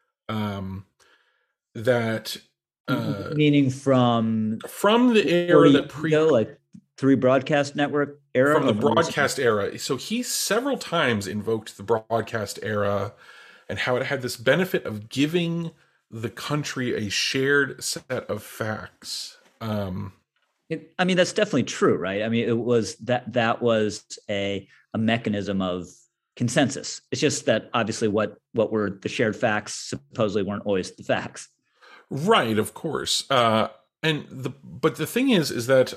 C: That
A: meaning from
C: the era that
A: like Three Broadcast Network era,
C: from the broadcast era. So he several times invoked the broadcast era and how it had this benefit of giving the country a shared set of facts.
A: I mean, that's definitely true, right? I mean, it was that was a mechanism of consensus. It's just that obviously what were the shared facts supposedly weren't always the facts.
C: Right, of course. But the thing is that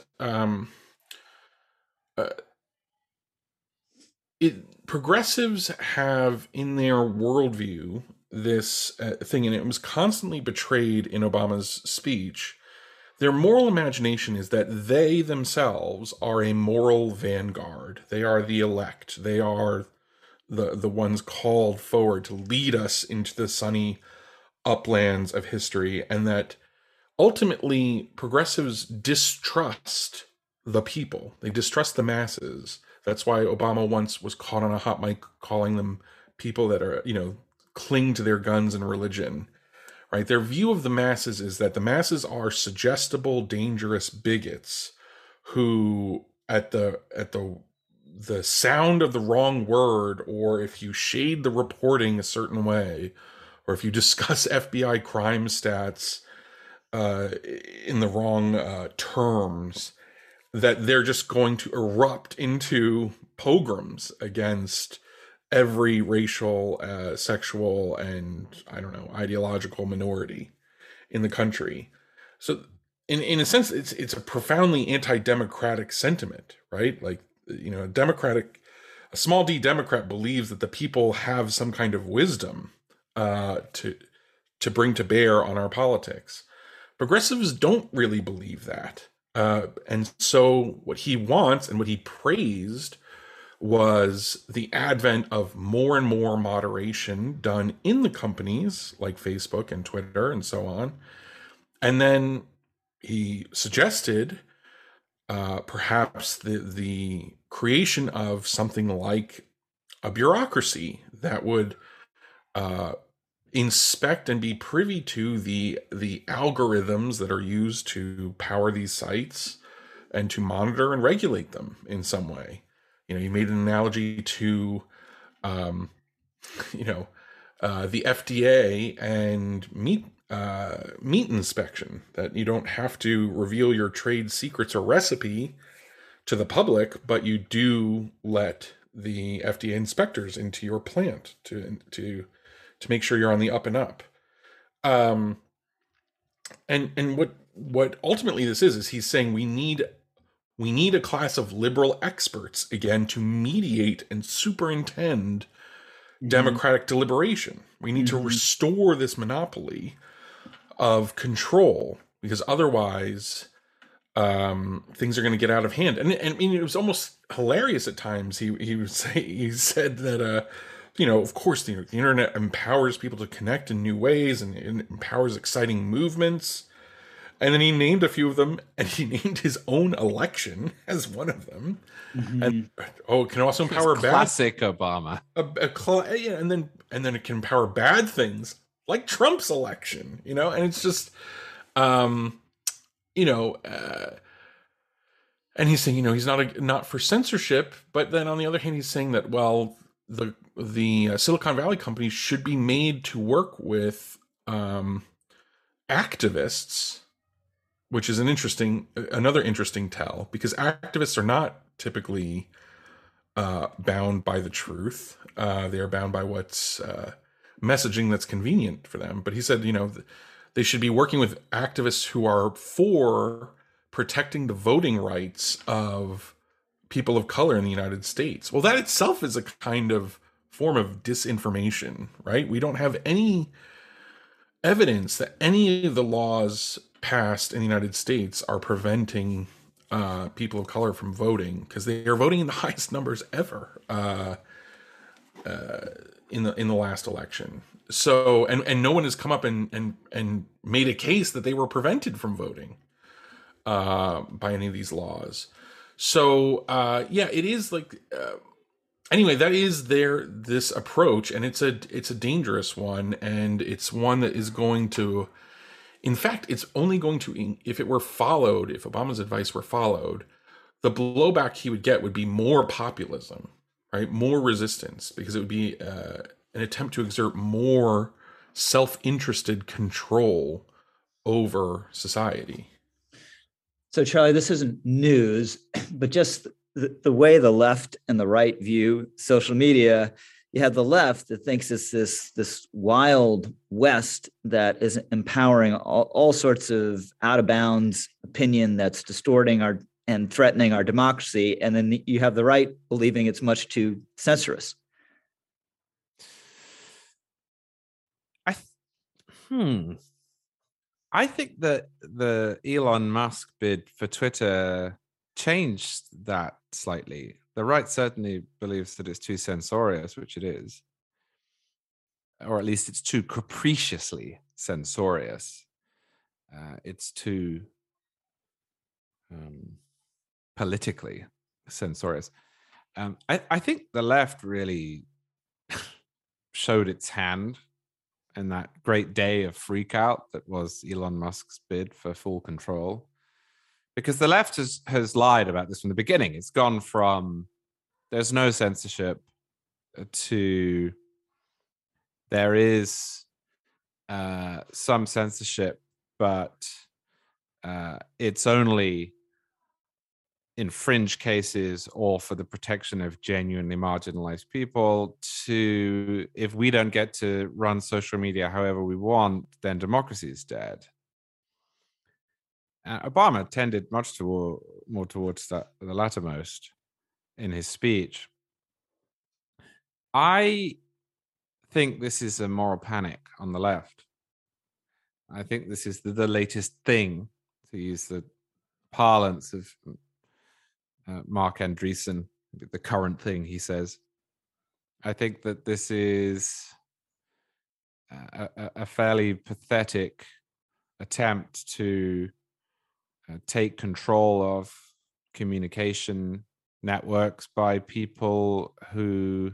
C: progressives have in their worldview this thing, and it was constantly betrayed in Obama's speech. Their moral imagination is that they themselves are a moral vanguard. They are the elect. They are the ones called forward to lead us into the sunny uplands of history, and that ultimately progressives distrust the people. They distrust the masses. That's why Obama once was caught on a hot mic calling them people that are, cling to their guns and religion. Right? Their view of the masses is that the masses are suggestible, dangerous bigots who, at the sound of the wrong word, or if you shade the reporting a certain way, or if you discuss FBI crime stats in the wrong terms, that they're just going to erupt into pogroms against every racial, sexual, and ideological minority in the country. So in a sense, it's a profoundly anti-democratic sentiment, right? Like, a small d Democrat believes that the people have some kind of wisdom to bring to bear on our politics. Progressives don't really believe that. And so what he wants and what he praised was the advent of more and more moderation done in the companies like Facebook and Twitter and so on. And then he suggested perhaps the creation of something like a bureaucracy that would inspect and be privy to the algorithms that are used to power these sites and to monitor and regulate them in some way. You made an analogy to, the FDA and meat inspection, that you don't have to reveal your trade secrets or recipe to the public, but you do let the FDA inspectors into your plant to make sure you're on the up and up. And what ultimately this is he's saying we need a class of liberal experts again to mediate and superintend democratic deliberation. We need to restore this monopoly of control, because otherwise things are going to get out of hand. And I mean, it was almost hilarious at times. He said that of course the internet empowers people to connect in new ways and empowers exciting movements. And then he named a few of them, and he named his own election as one of them. And it can also empower
B: classic Obama.
C: And then it can empower bad things like Trump's election. And it's just, and he's saying, he's not for censorship, but then on the other hand, he's saying that the Silicon Valley companies should be made to work with activists, which is another interesting tell, because activists are not typically bound by the truth. They are bound by what's messaging that's convenient for them. But he said, they should be working with activists who are for protecting the voting rights of people of color in the United States. Well, that itself is a kind of form of disinformation, right? We don't have any evidence that any of the laws passed in the United States are preventing people of color from voting, because they are voting in the highest numbers ever in the last election. So and no one has come up and made a case that they were prevented from voting by any of these laws. So it is like anyway, that is this approach, and it's a dangerous one, and it's one that is going to, in fact, it's only going to, if it were followed, if Obama's advice were followed, the blowback he would get would be more populism, right? More resistance, because it would be an attempt to exert more self-interested control over society.
A: So, Charlie, this isn't news, but just the way the left and the right view social media. You have the left that thinks it's this wild west that is empowering all sorts of out of bounds opinion that's distorting our and threatening our democracy, and then you have the right believing it's much too censorious.
B: I think that the Elon Musk bid for Twitter changed that slightly. The right certainly believes that it's too censorious, which it is, or at least it's too capriciously censorious. It's too politically censorious. I think the left really showed its hand in that great day of freakout that was Elon Musk's bid for full control. Because the left has lied about this from the beginning. It's gone from there's no censorship to there is some censorship, but it's only in fringe cases or for the protection of genuinely marginalized people, to if we don't get to run social media however we want, then democracy is dead. Obama tended much more towards the lattermost in his speech. I think this is a moral panic on the left. I think this is the latest thing, to use the parlance of Mark Andreessen, the current thing, he says. I think that this is a fairly pathetic attempt to take control of communication networks by people who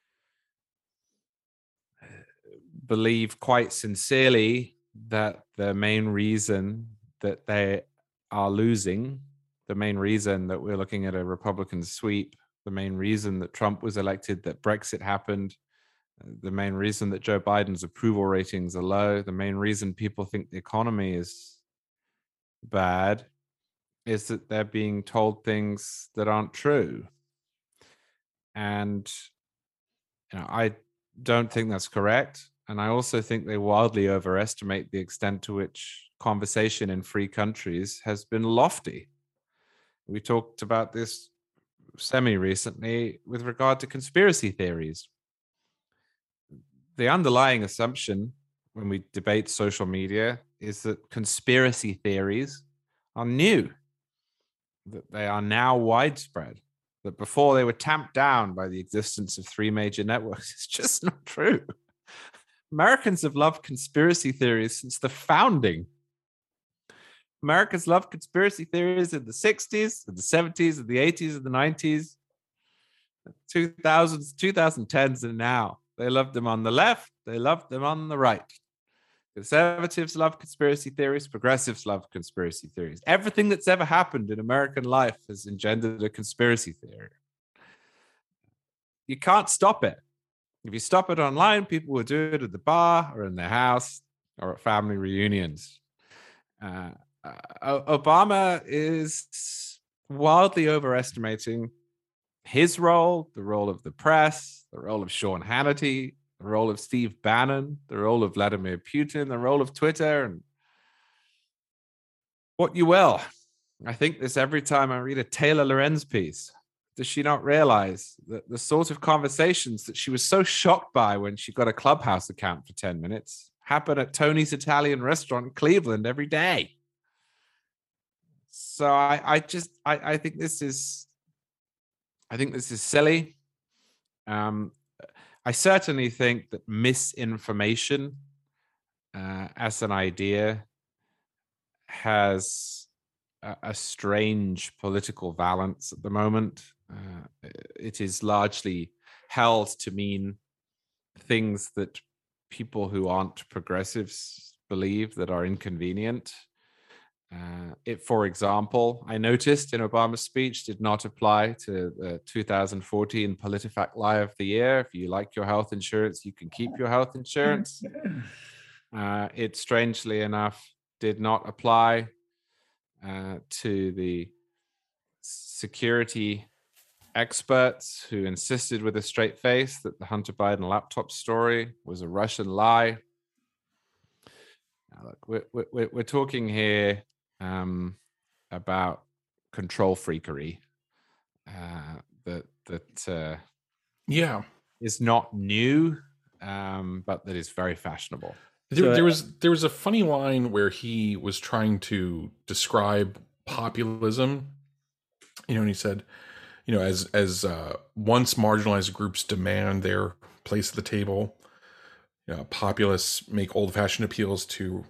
B: believe quite sincerely that the main reason that they are losing, the main reason that we're looking at a Republican sweep, the main reason that Trump was elected, that Brexit happened, the main reason that Joe Biden's approval ratings are low, the main reason people think the economy is bad, is that they're being told things that aren't true. And I don't think that's correct. And I also think they wildly overestimate the extent to which conversation in free countries has been lofty. We talked about this semi-recently with regard to conspiracy theories. The underlying assumption when we debate social media is that conspiracy theories are new, that they are now widespread, that before they were tamped down by the existence of three major networks. It's just not true. Americans have loved conspiracy theories since the founding. Americans loved conspiracy theories in the 60s, in the 70s, in the 80s, in the 90s, 2000s, 2010s, and now. They loved them on the left. They loved them on the right. Conservatives love conspiracy theories. Progressives love conspiracy theories. Everything that's ever happened in American life has engendered a conspiracy theory. You can't stop it. If you stop it online, people will do it at the bar or in their house or at family reunions. Obama is wildly overestimating his role, the role of the press, the role of Sean Hannity, the role of Steve Bannon, the role of Vladimir Putin, the role of Twitter, and what you will. I think this every time I read a Taylor Lorenz piece. Does she not realize that the sort of conversations that she was so shocked by when she got a Clubhouse account for 10 minutes happen at Tony's Italian restaurant in Cleveland every day? So I think this is silly. I certainly think that misinformation as an idea has a strange political valence at the moment. It is largely held to mean things that people who aren't progressives believe that are inconvenient. It, for example, I noticed in Obama's speech did not apply to the 2014 PolitiFact Lie of the Year. If you like your health insurance, you can keep your health insurance. It, strangely enough, did not apply to the security experts who insisted with a straight face that the Hunter Biden laptop story was a Russian lie. Now, look, we're talking here about control freakery that is not new, but that is very fashionable.
C: There was a funny line where he was trying to describe populism, and he said, as once marginalized groups demand their place at the table, populists make old-fashioned appeals to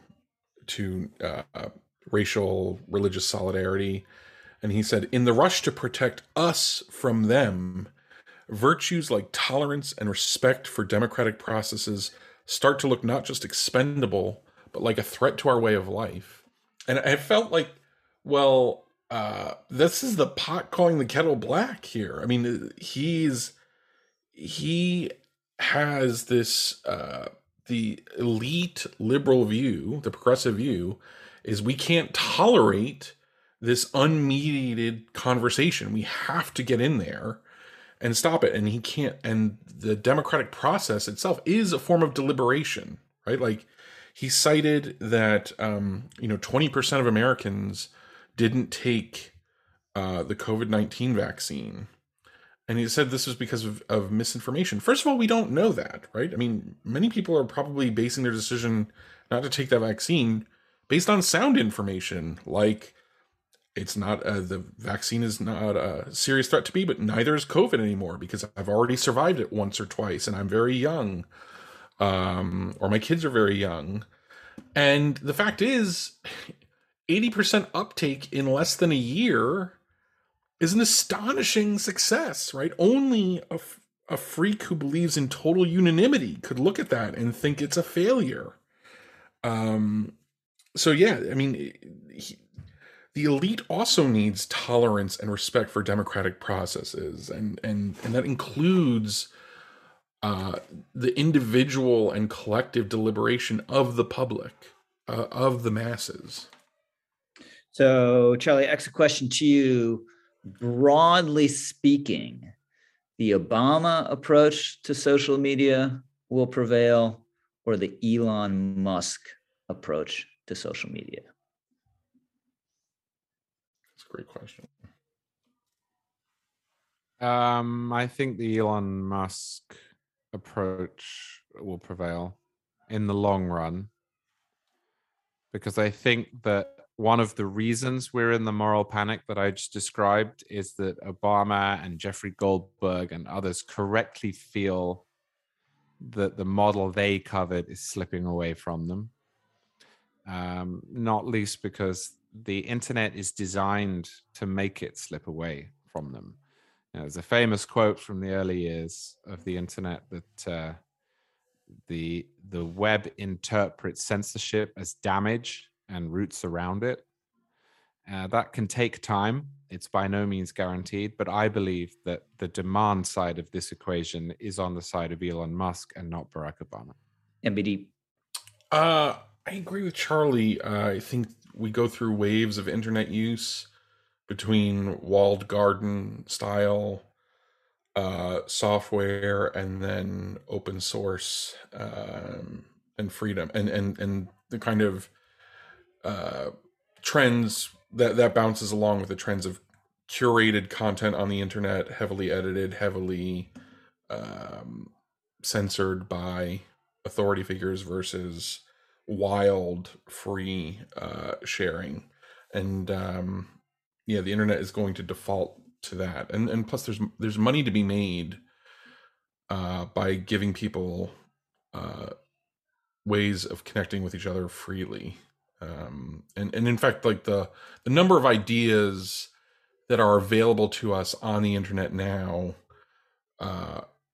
C: racial, religious solidarity. And he said, in the rush to protect us from them, virtues like tolerance and respect for democratic processes start to look not just expendable, but like a threat to our way of life. And I felt like, well, this is the pot calling the kettle black here. I mean, he has this, the elite liberal view, the progressive view, is we can't tolerate this unmediated conversation. We have to get in there and stop it. And he can't, and the democratic process itself is a form of deliberation, right? Like, he cited that, 20% of Americans didn't take the COVID-19 vaccine. And he said this was because of misinformation. First of all, we don't know that, right? I mean, many people are probably basing their decision not to take that vaccine based on sound information, like it's not the vaccine is not a serious threat to me, but neither is COVID anymore because I've already survived it once or twice, and I'm very young, or my kids are very young. And the fact is, 80% uptake in less than a year is an astonishing success, right? Only a freak who believes in total unanimity could look at that and think it's a failure. So yeah, I mean, the elite also needs tolerance and respect for democratic processes, and that includes the individual and collective deliberation of the public, of the masses.
A: So, Charlie, I ask a question to you. Broadly speaking, the Obama approach to social media will prevail, or the Elon Musk approach to social media?
C: That's a great question.
B: I think the Elon Musk approach will prevail in the long run, because I think that one of the reasons we're in the moral panic that I just described is that Obama and Jeffrey Goldberg and others correctly feel that the model they covered is slipping away from them. Not least because the internet is designed to make it slip away from them. There's a famous quote from the early years of the internet that the web interprets censorship as damage and roots around it. That can take time. It's by no means guaranteed, but I believe that the demand side of this equation is on the side of Elon Musk and not Barack Obama.
A: MBD.
C: I agree with Charlie. I think we go through waves of internet use between walled garden style software and then open source and freedom and the kind of trends that bounces along with the trends of curated content on the internet, heavily edited, heavily censored by authority figures versus wild free sharing. And the internet is going to default to that, and plus there's money to be made by giving people ways of connecting with each other freely, and in fact, like the number of ideas that are available to us on the internet now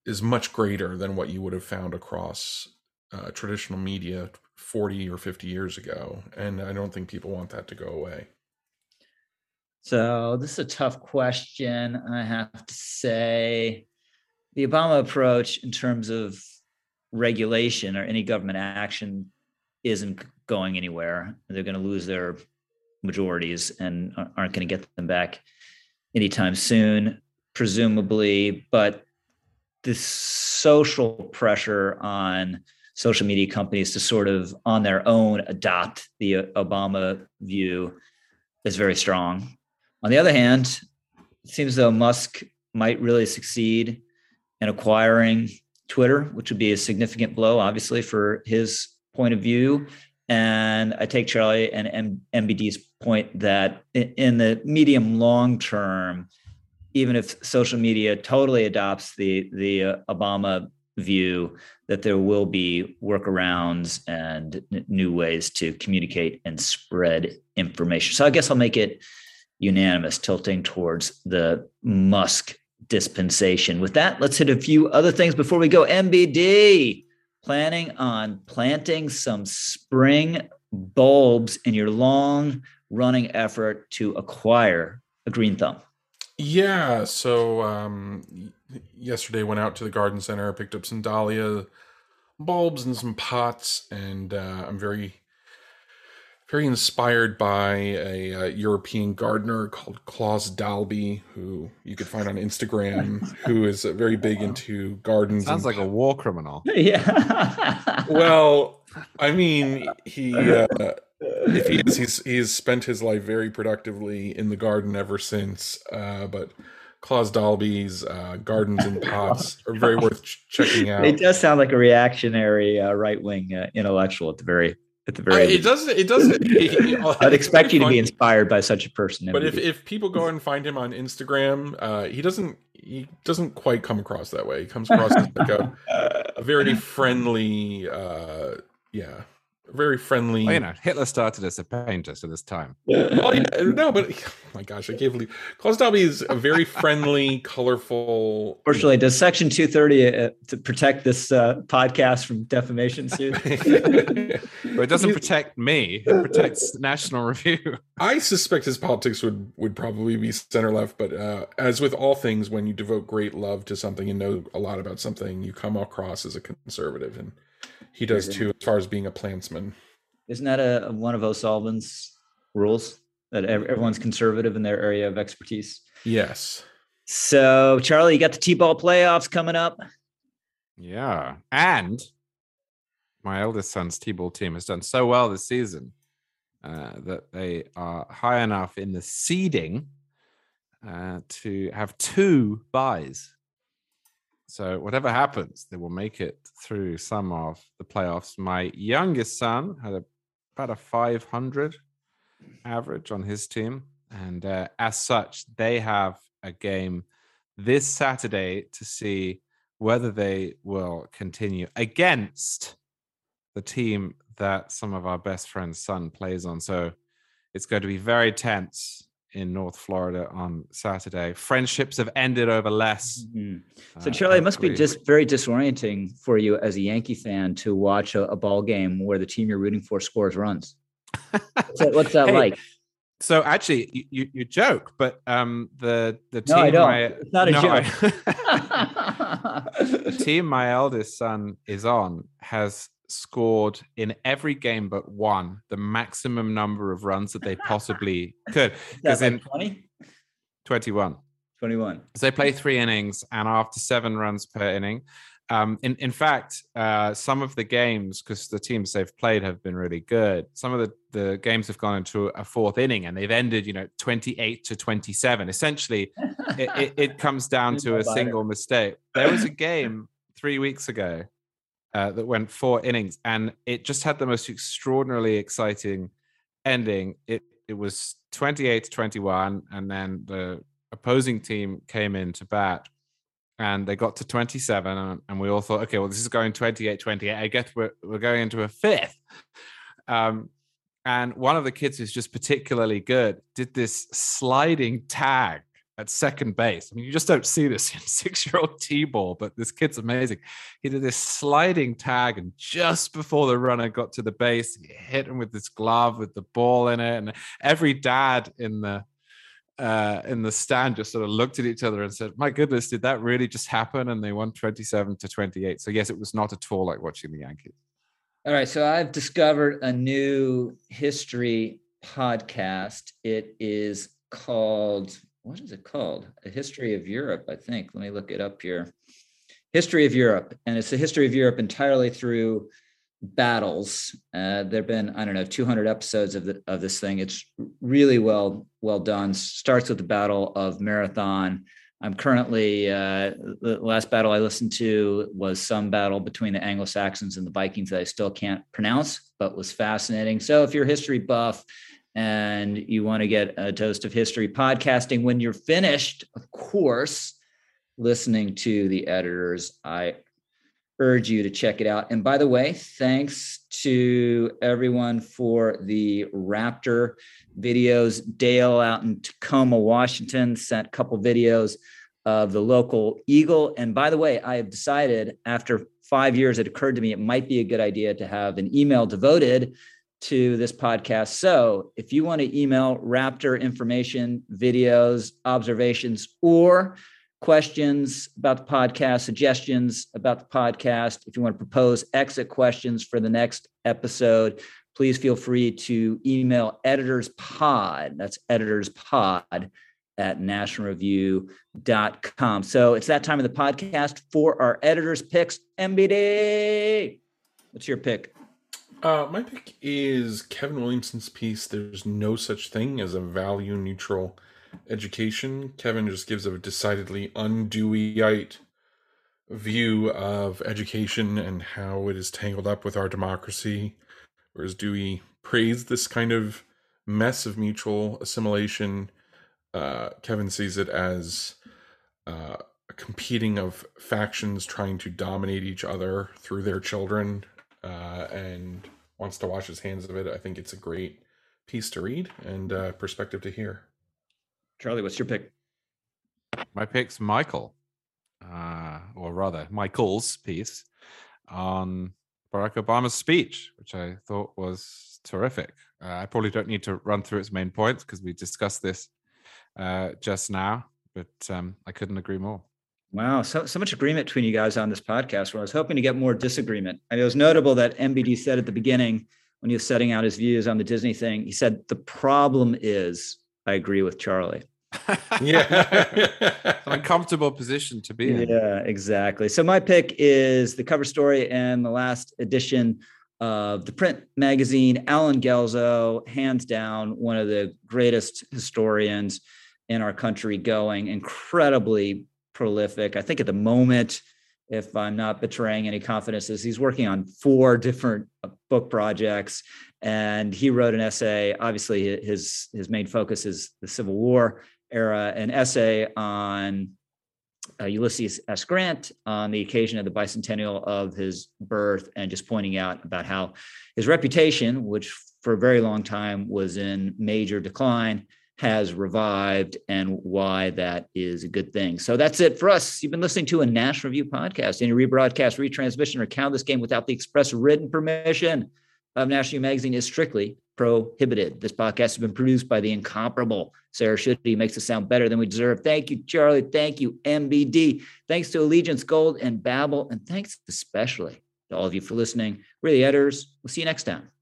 C: is much greater than what you would have found across traditional media 40 or 50 years ago. And I don't think people want that to go away.
A: So this is a tough question. I have to say the Obama approach in terms of regulation or any government action isn't going anywhere. They're going to lose their majorities and aren't going to get them back anytime soon, presumably. But the social pressure on social media companies to sort of on their own adopt the Obama view is very strong. On the other hand, it seems though Musk might really succeed in acquiring Twitter, which would be a significant blow, obviously, for his point of view. And I take Charlie and MBD's point that in the medium long term, even if social media totally adopts the Obama view, that there will be workarounds and new ways to communicate and spread information. So I guess I'll make it unanimous, tilting towards the Musk dispensation. With that, let's hit a few other things before we go. MBD, planning on planting some spring bulbs in your long running effort to acquire a green thumb.
C: Yeah, so yesterday went out to the garden center, picked up some dahlia bulbs and some pots, and I'm very inspired by a European gardener called Klaus Dalby, who you could find on Instagram, who is very big into gardens.
B: Sounds like a war criminal.
A: Yeah.
C: Well, I mean, he's spent his life very productively in the garden ever since. But Klaus Dalby's Gardens and Pots are very worth checking out.
A: It does sound like a reactionary right-wing intellectual at the very
C: it does.
A: I'd expect you to be inspired by such a person.
C: But if people go and find him on Instagram, he doesn't quite come across that way. He comes across as like a very friendly, very friendly.
B: Well, Hitler started as a painter, so there's time.
C: Well, no, but oh my gosh, I can't believe Klaus Dalby is a very friendly, colorful.
A: Fortunately, does Section 230 to protect this podcast from defamation suit?
B: Well, it doesn't protect me; it protects National Review.
C: I suspect his politics would probably be center left, but as with all things, when you devote great love to something and know a lot about something, you come across as a conservative, and he does too, as far as being a plantsman.
A: Isn't that one of O'Sullivan's rules, that everyone's conservative in their area of expertise?
C: Yes.
A: So, Charlie, you got the T-ball playoffs coming up.
B: Yeah, and my eldest son's T-ball team has done so well this season that they are high enough in the seeding to have 2 buys. So whatever happens, they will make it through some of the playoffs. My youngest son had about a 500 average on his team. And as such, they have a game this Saturday to see whether they will continue against the team that some of our best friends' son plays on. So it's going to be very tense in North Florida on Saturday. Friendships have ended over less.
A: Mm-hmm. So, Charlie, it must be just very disorienting for you as a Yankee fan to watch a ball game where the team you're rooting for scores runs. What's that like?
B: So, actually, you joke, but the team.
A: No, I don't. It's not a joke.
B: The team my eldest son is on has scored in every game but one the maximum number of runs that they possibly could.
A: Because in 20?
B: 21. So they play 3 innings, and after 7 runs per inning. In fact, some of the games, because the teams they've played have been really good, some of the games have gone into a 4th inning and they've ended 28-27. Essentially, it comes down to a single mistake. There was a game 3 weeks ago that went 4 innings, and it just had the most extraordinarily exciting ending. It was 28-21, and then the opposing team came in to bat, and they got to 27, and we all thought, okay, well, this is going 28-28. I guess we're going into a 5th. And one of the kids who's just particularly good did this sliding tag at second base. I mean, you just don't see this in 6-year-old T-ball, but this kid's amazing. He did this sliding tag, and just before the runner got to the base, he hit him with this glove with the ball in it. And every dad in the stand just sort of looked at each other and said, my goodness, did that really just happen? And they won 27-28. So yes, it was not at all like watching the Yankees.
A: All right. So I've discovered a new history podcast. It is called, what is it called? A History of Europe, I think. Let me look it up here. History of Europe. And it's a history of Europe entirely through battles. There've been, 200 episodes of this thing. It's really well done. Starts with the Battle of Marathon. I'm currently, the last battle I listened to was some battle between the Anglo-Saxons and the Vikings that I still can't pronounce, but was fascinating. So if you're a history buff and you want to get a dose of history podcasting, when you're finished, of course, listening to the editors, I urge you to check it out. And by the way, thanks to everyone for the Raptor videos. Dale out in Tacoma, Washington, sent a couple videos of the local Eagle. And by the way, I have decided after 5 years, it occurred to me it might be a good idea to have an email devoted to this podcast. So if you want to email Raptor information, videos, observations, or questions about the podcast, suggestions about the podcast, if you want to propose exit questions for the next episode, please feel free to email editorspod. That's editorspod at nationalreview.com. So it's that time of the podcast for our editors picks. MBD, what's your pick?
C: My pick is Kevin Williamson's piece, There's No Such Thing as a Value Neutral Education. Kevin just gives a decidedly un-Deweyite view of education and how it is tangled up with our democracy, whereas Dewey praised this kind of mess of mutual assimilation. Kevin sees it as a competing of factions trying to dominate each other through their children, and wants to wash his hands of it. I think it's a great piece to read and perspective to hear.
A: Charlie, what's your pick?
B: My pick's Michael, or rather Michael's piece on Barack Obama's speech, which I thought was terrific. I probably don't need to run through its main points because we discussed this just now, but I couldn't agree more.
A: Wow, so much agreement between you guys on this podcast, where I was hoping to get more disagreement. And it was notable that MBD said at the beginning, when he was setting out his views on the Disney thing, he said, the problem is, I agree with Charlie.
C: Yeah.
B: An uncomfortable position to be in.
A: Yeah, exactly. So my pick is the cover story and the last edition of the print magazine. Alan Gelzo, hands down, one of the greatest historians in our country going, incredibly prolific. I think at the moment, if I'm not betraying any confidences, he's working on 4 different book projects. And he wrote an essay. Obviously, his main focus is the Civil War era, an essay on Ulysses S. Grant on the occasion of the bicentennial of his birth, and just pointing out about how his reputation, which for a very long time was in major decline, has revived, and why that is a good thing. So that's it for us. You've been listening to a National Review podcast. Any rebroadcast, retransmission, or count this game without the express written permission of National Review Magazine is strictly prohibited. This podcast has been produced by the incomparable Sarah Schutte, makes us sound better than we deserve. Thank you, Charlie. Thank you, MBD. Thanks to Allegiance Gold and Babbel, and thanks especially to all of you for listening. We're the editors. We'll see you next time.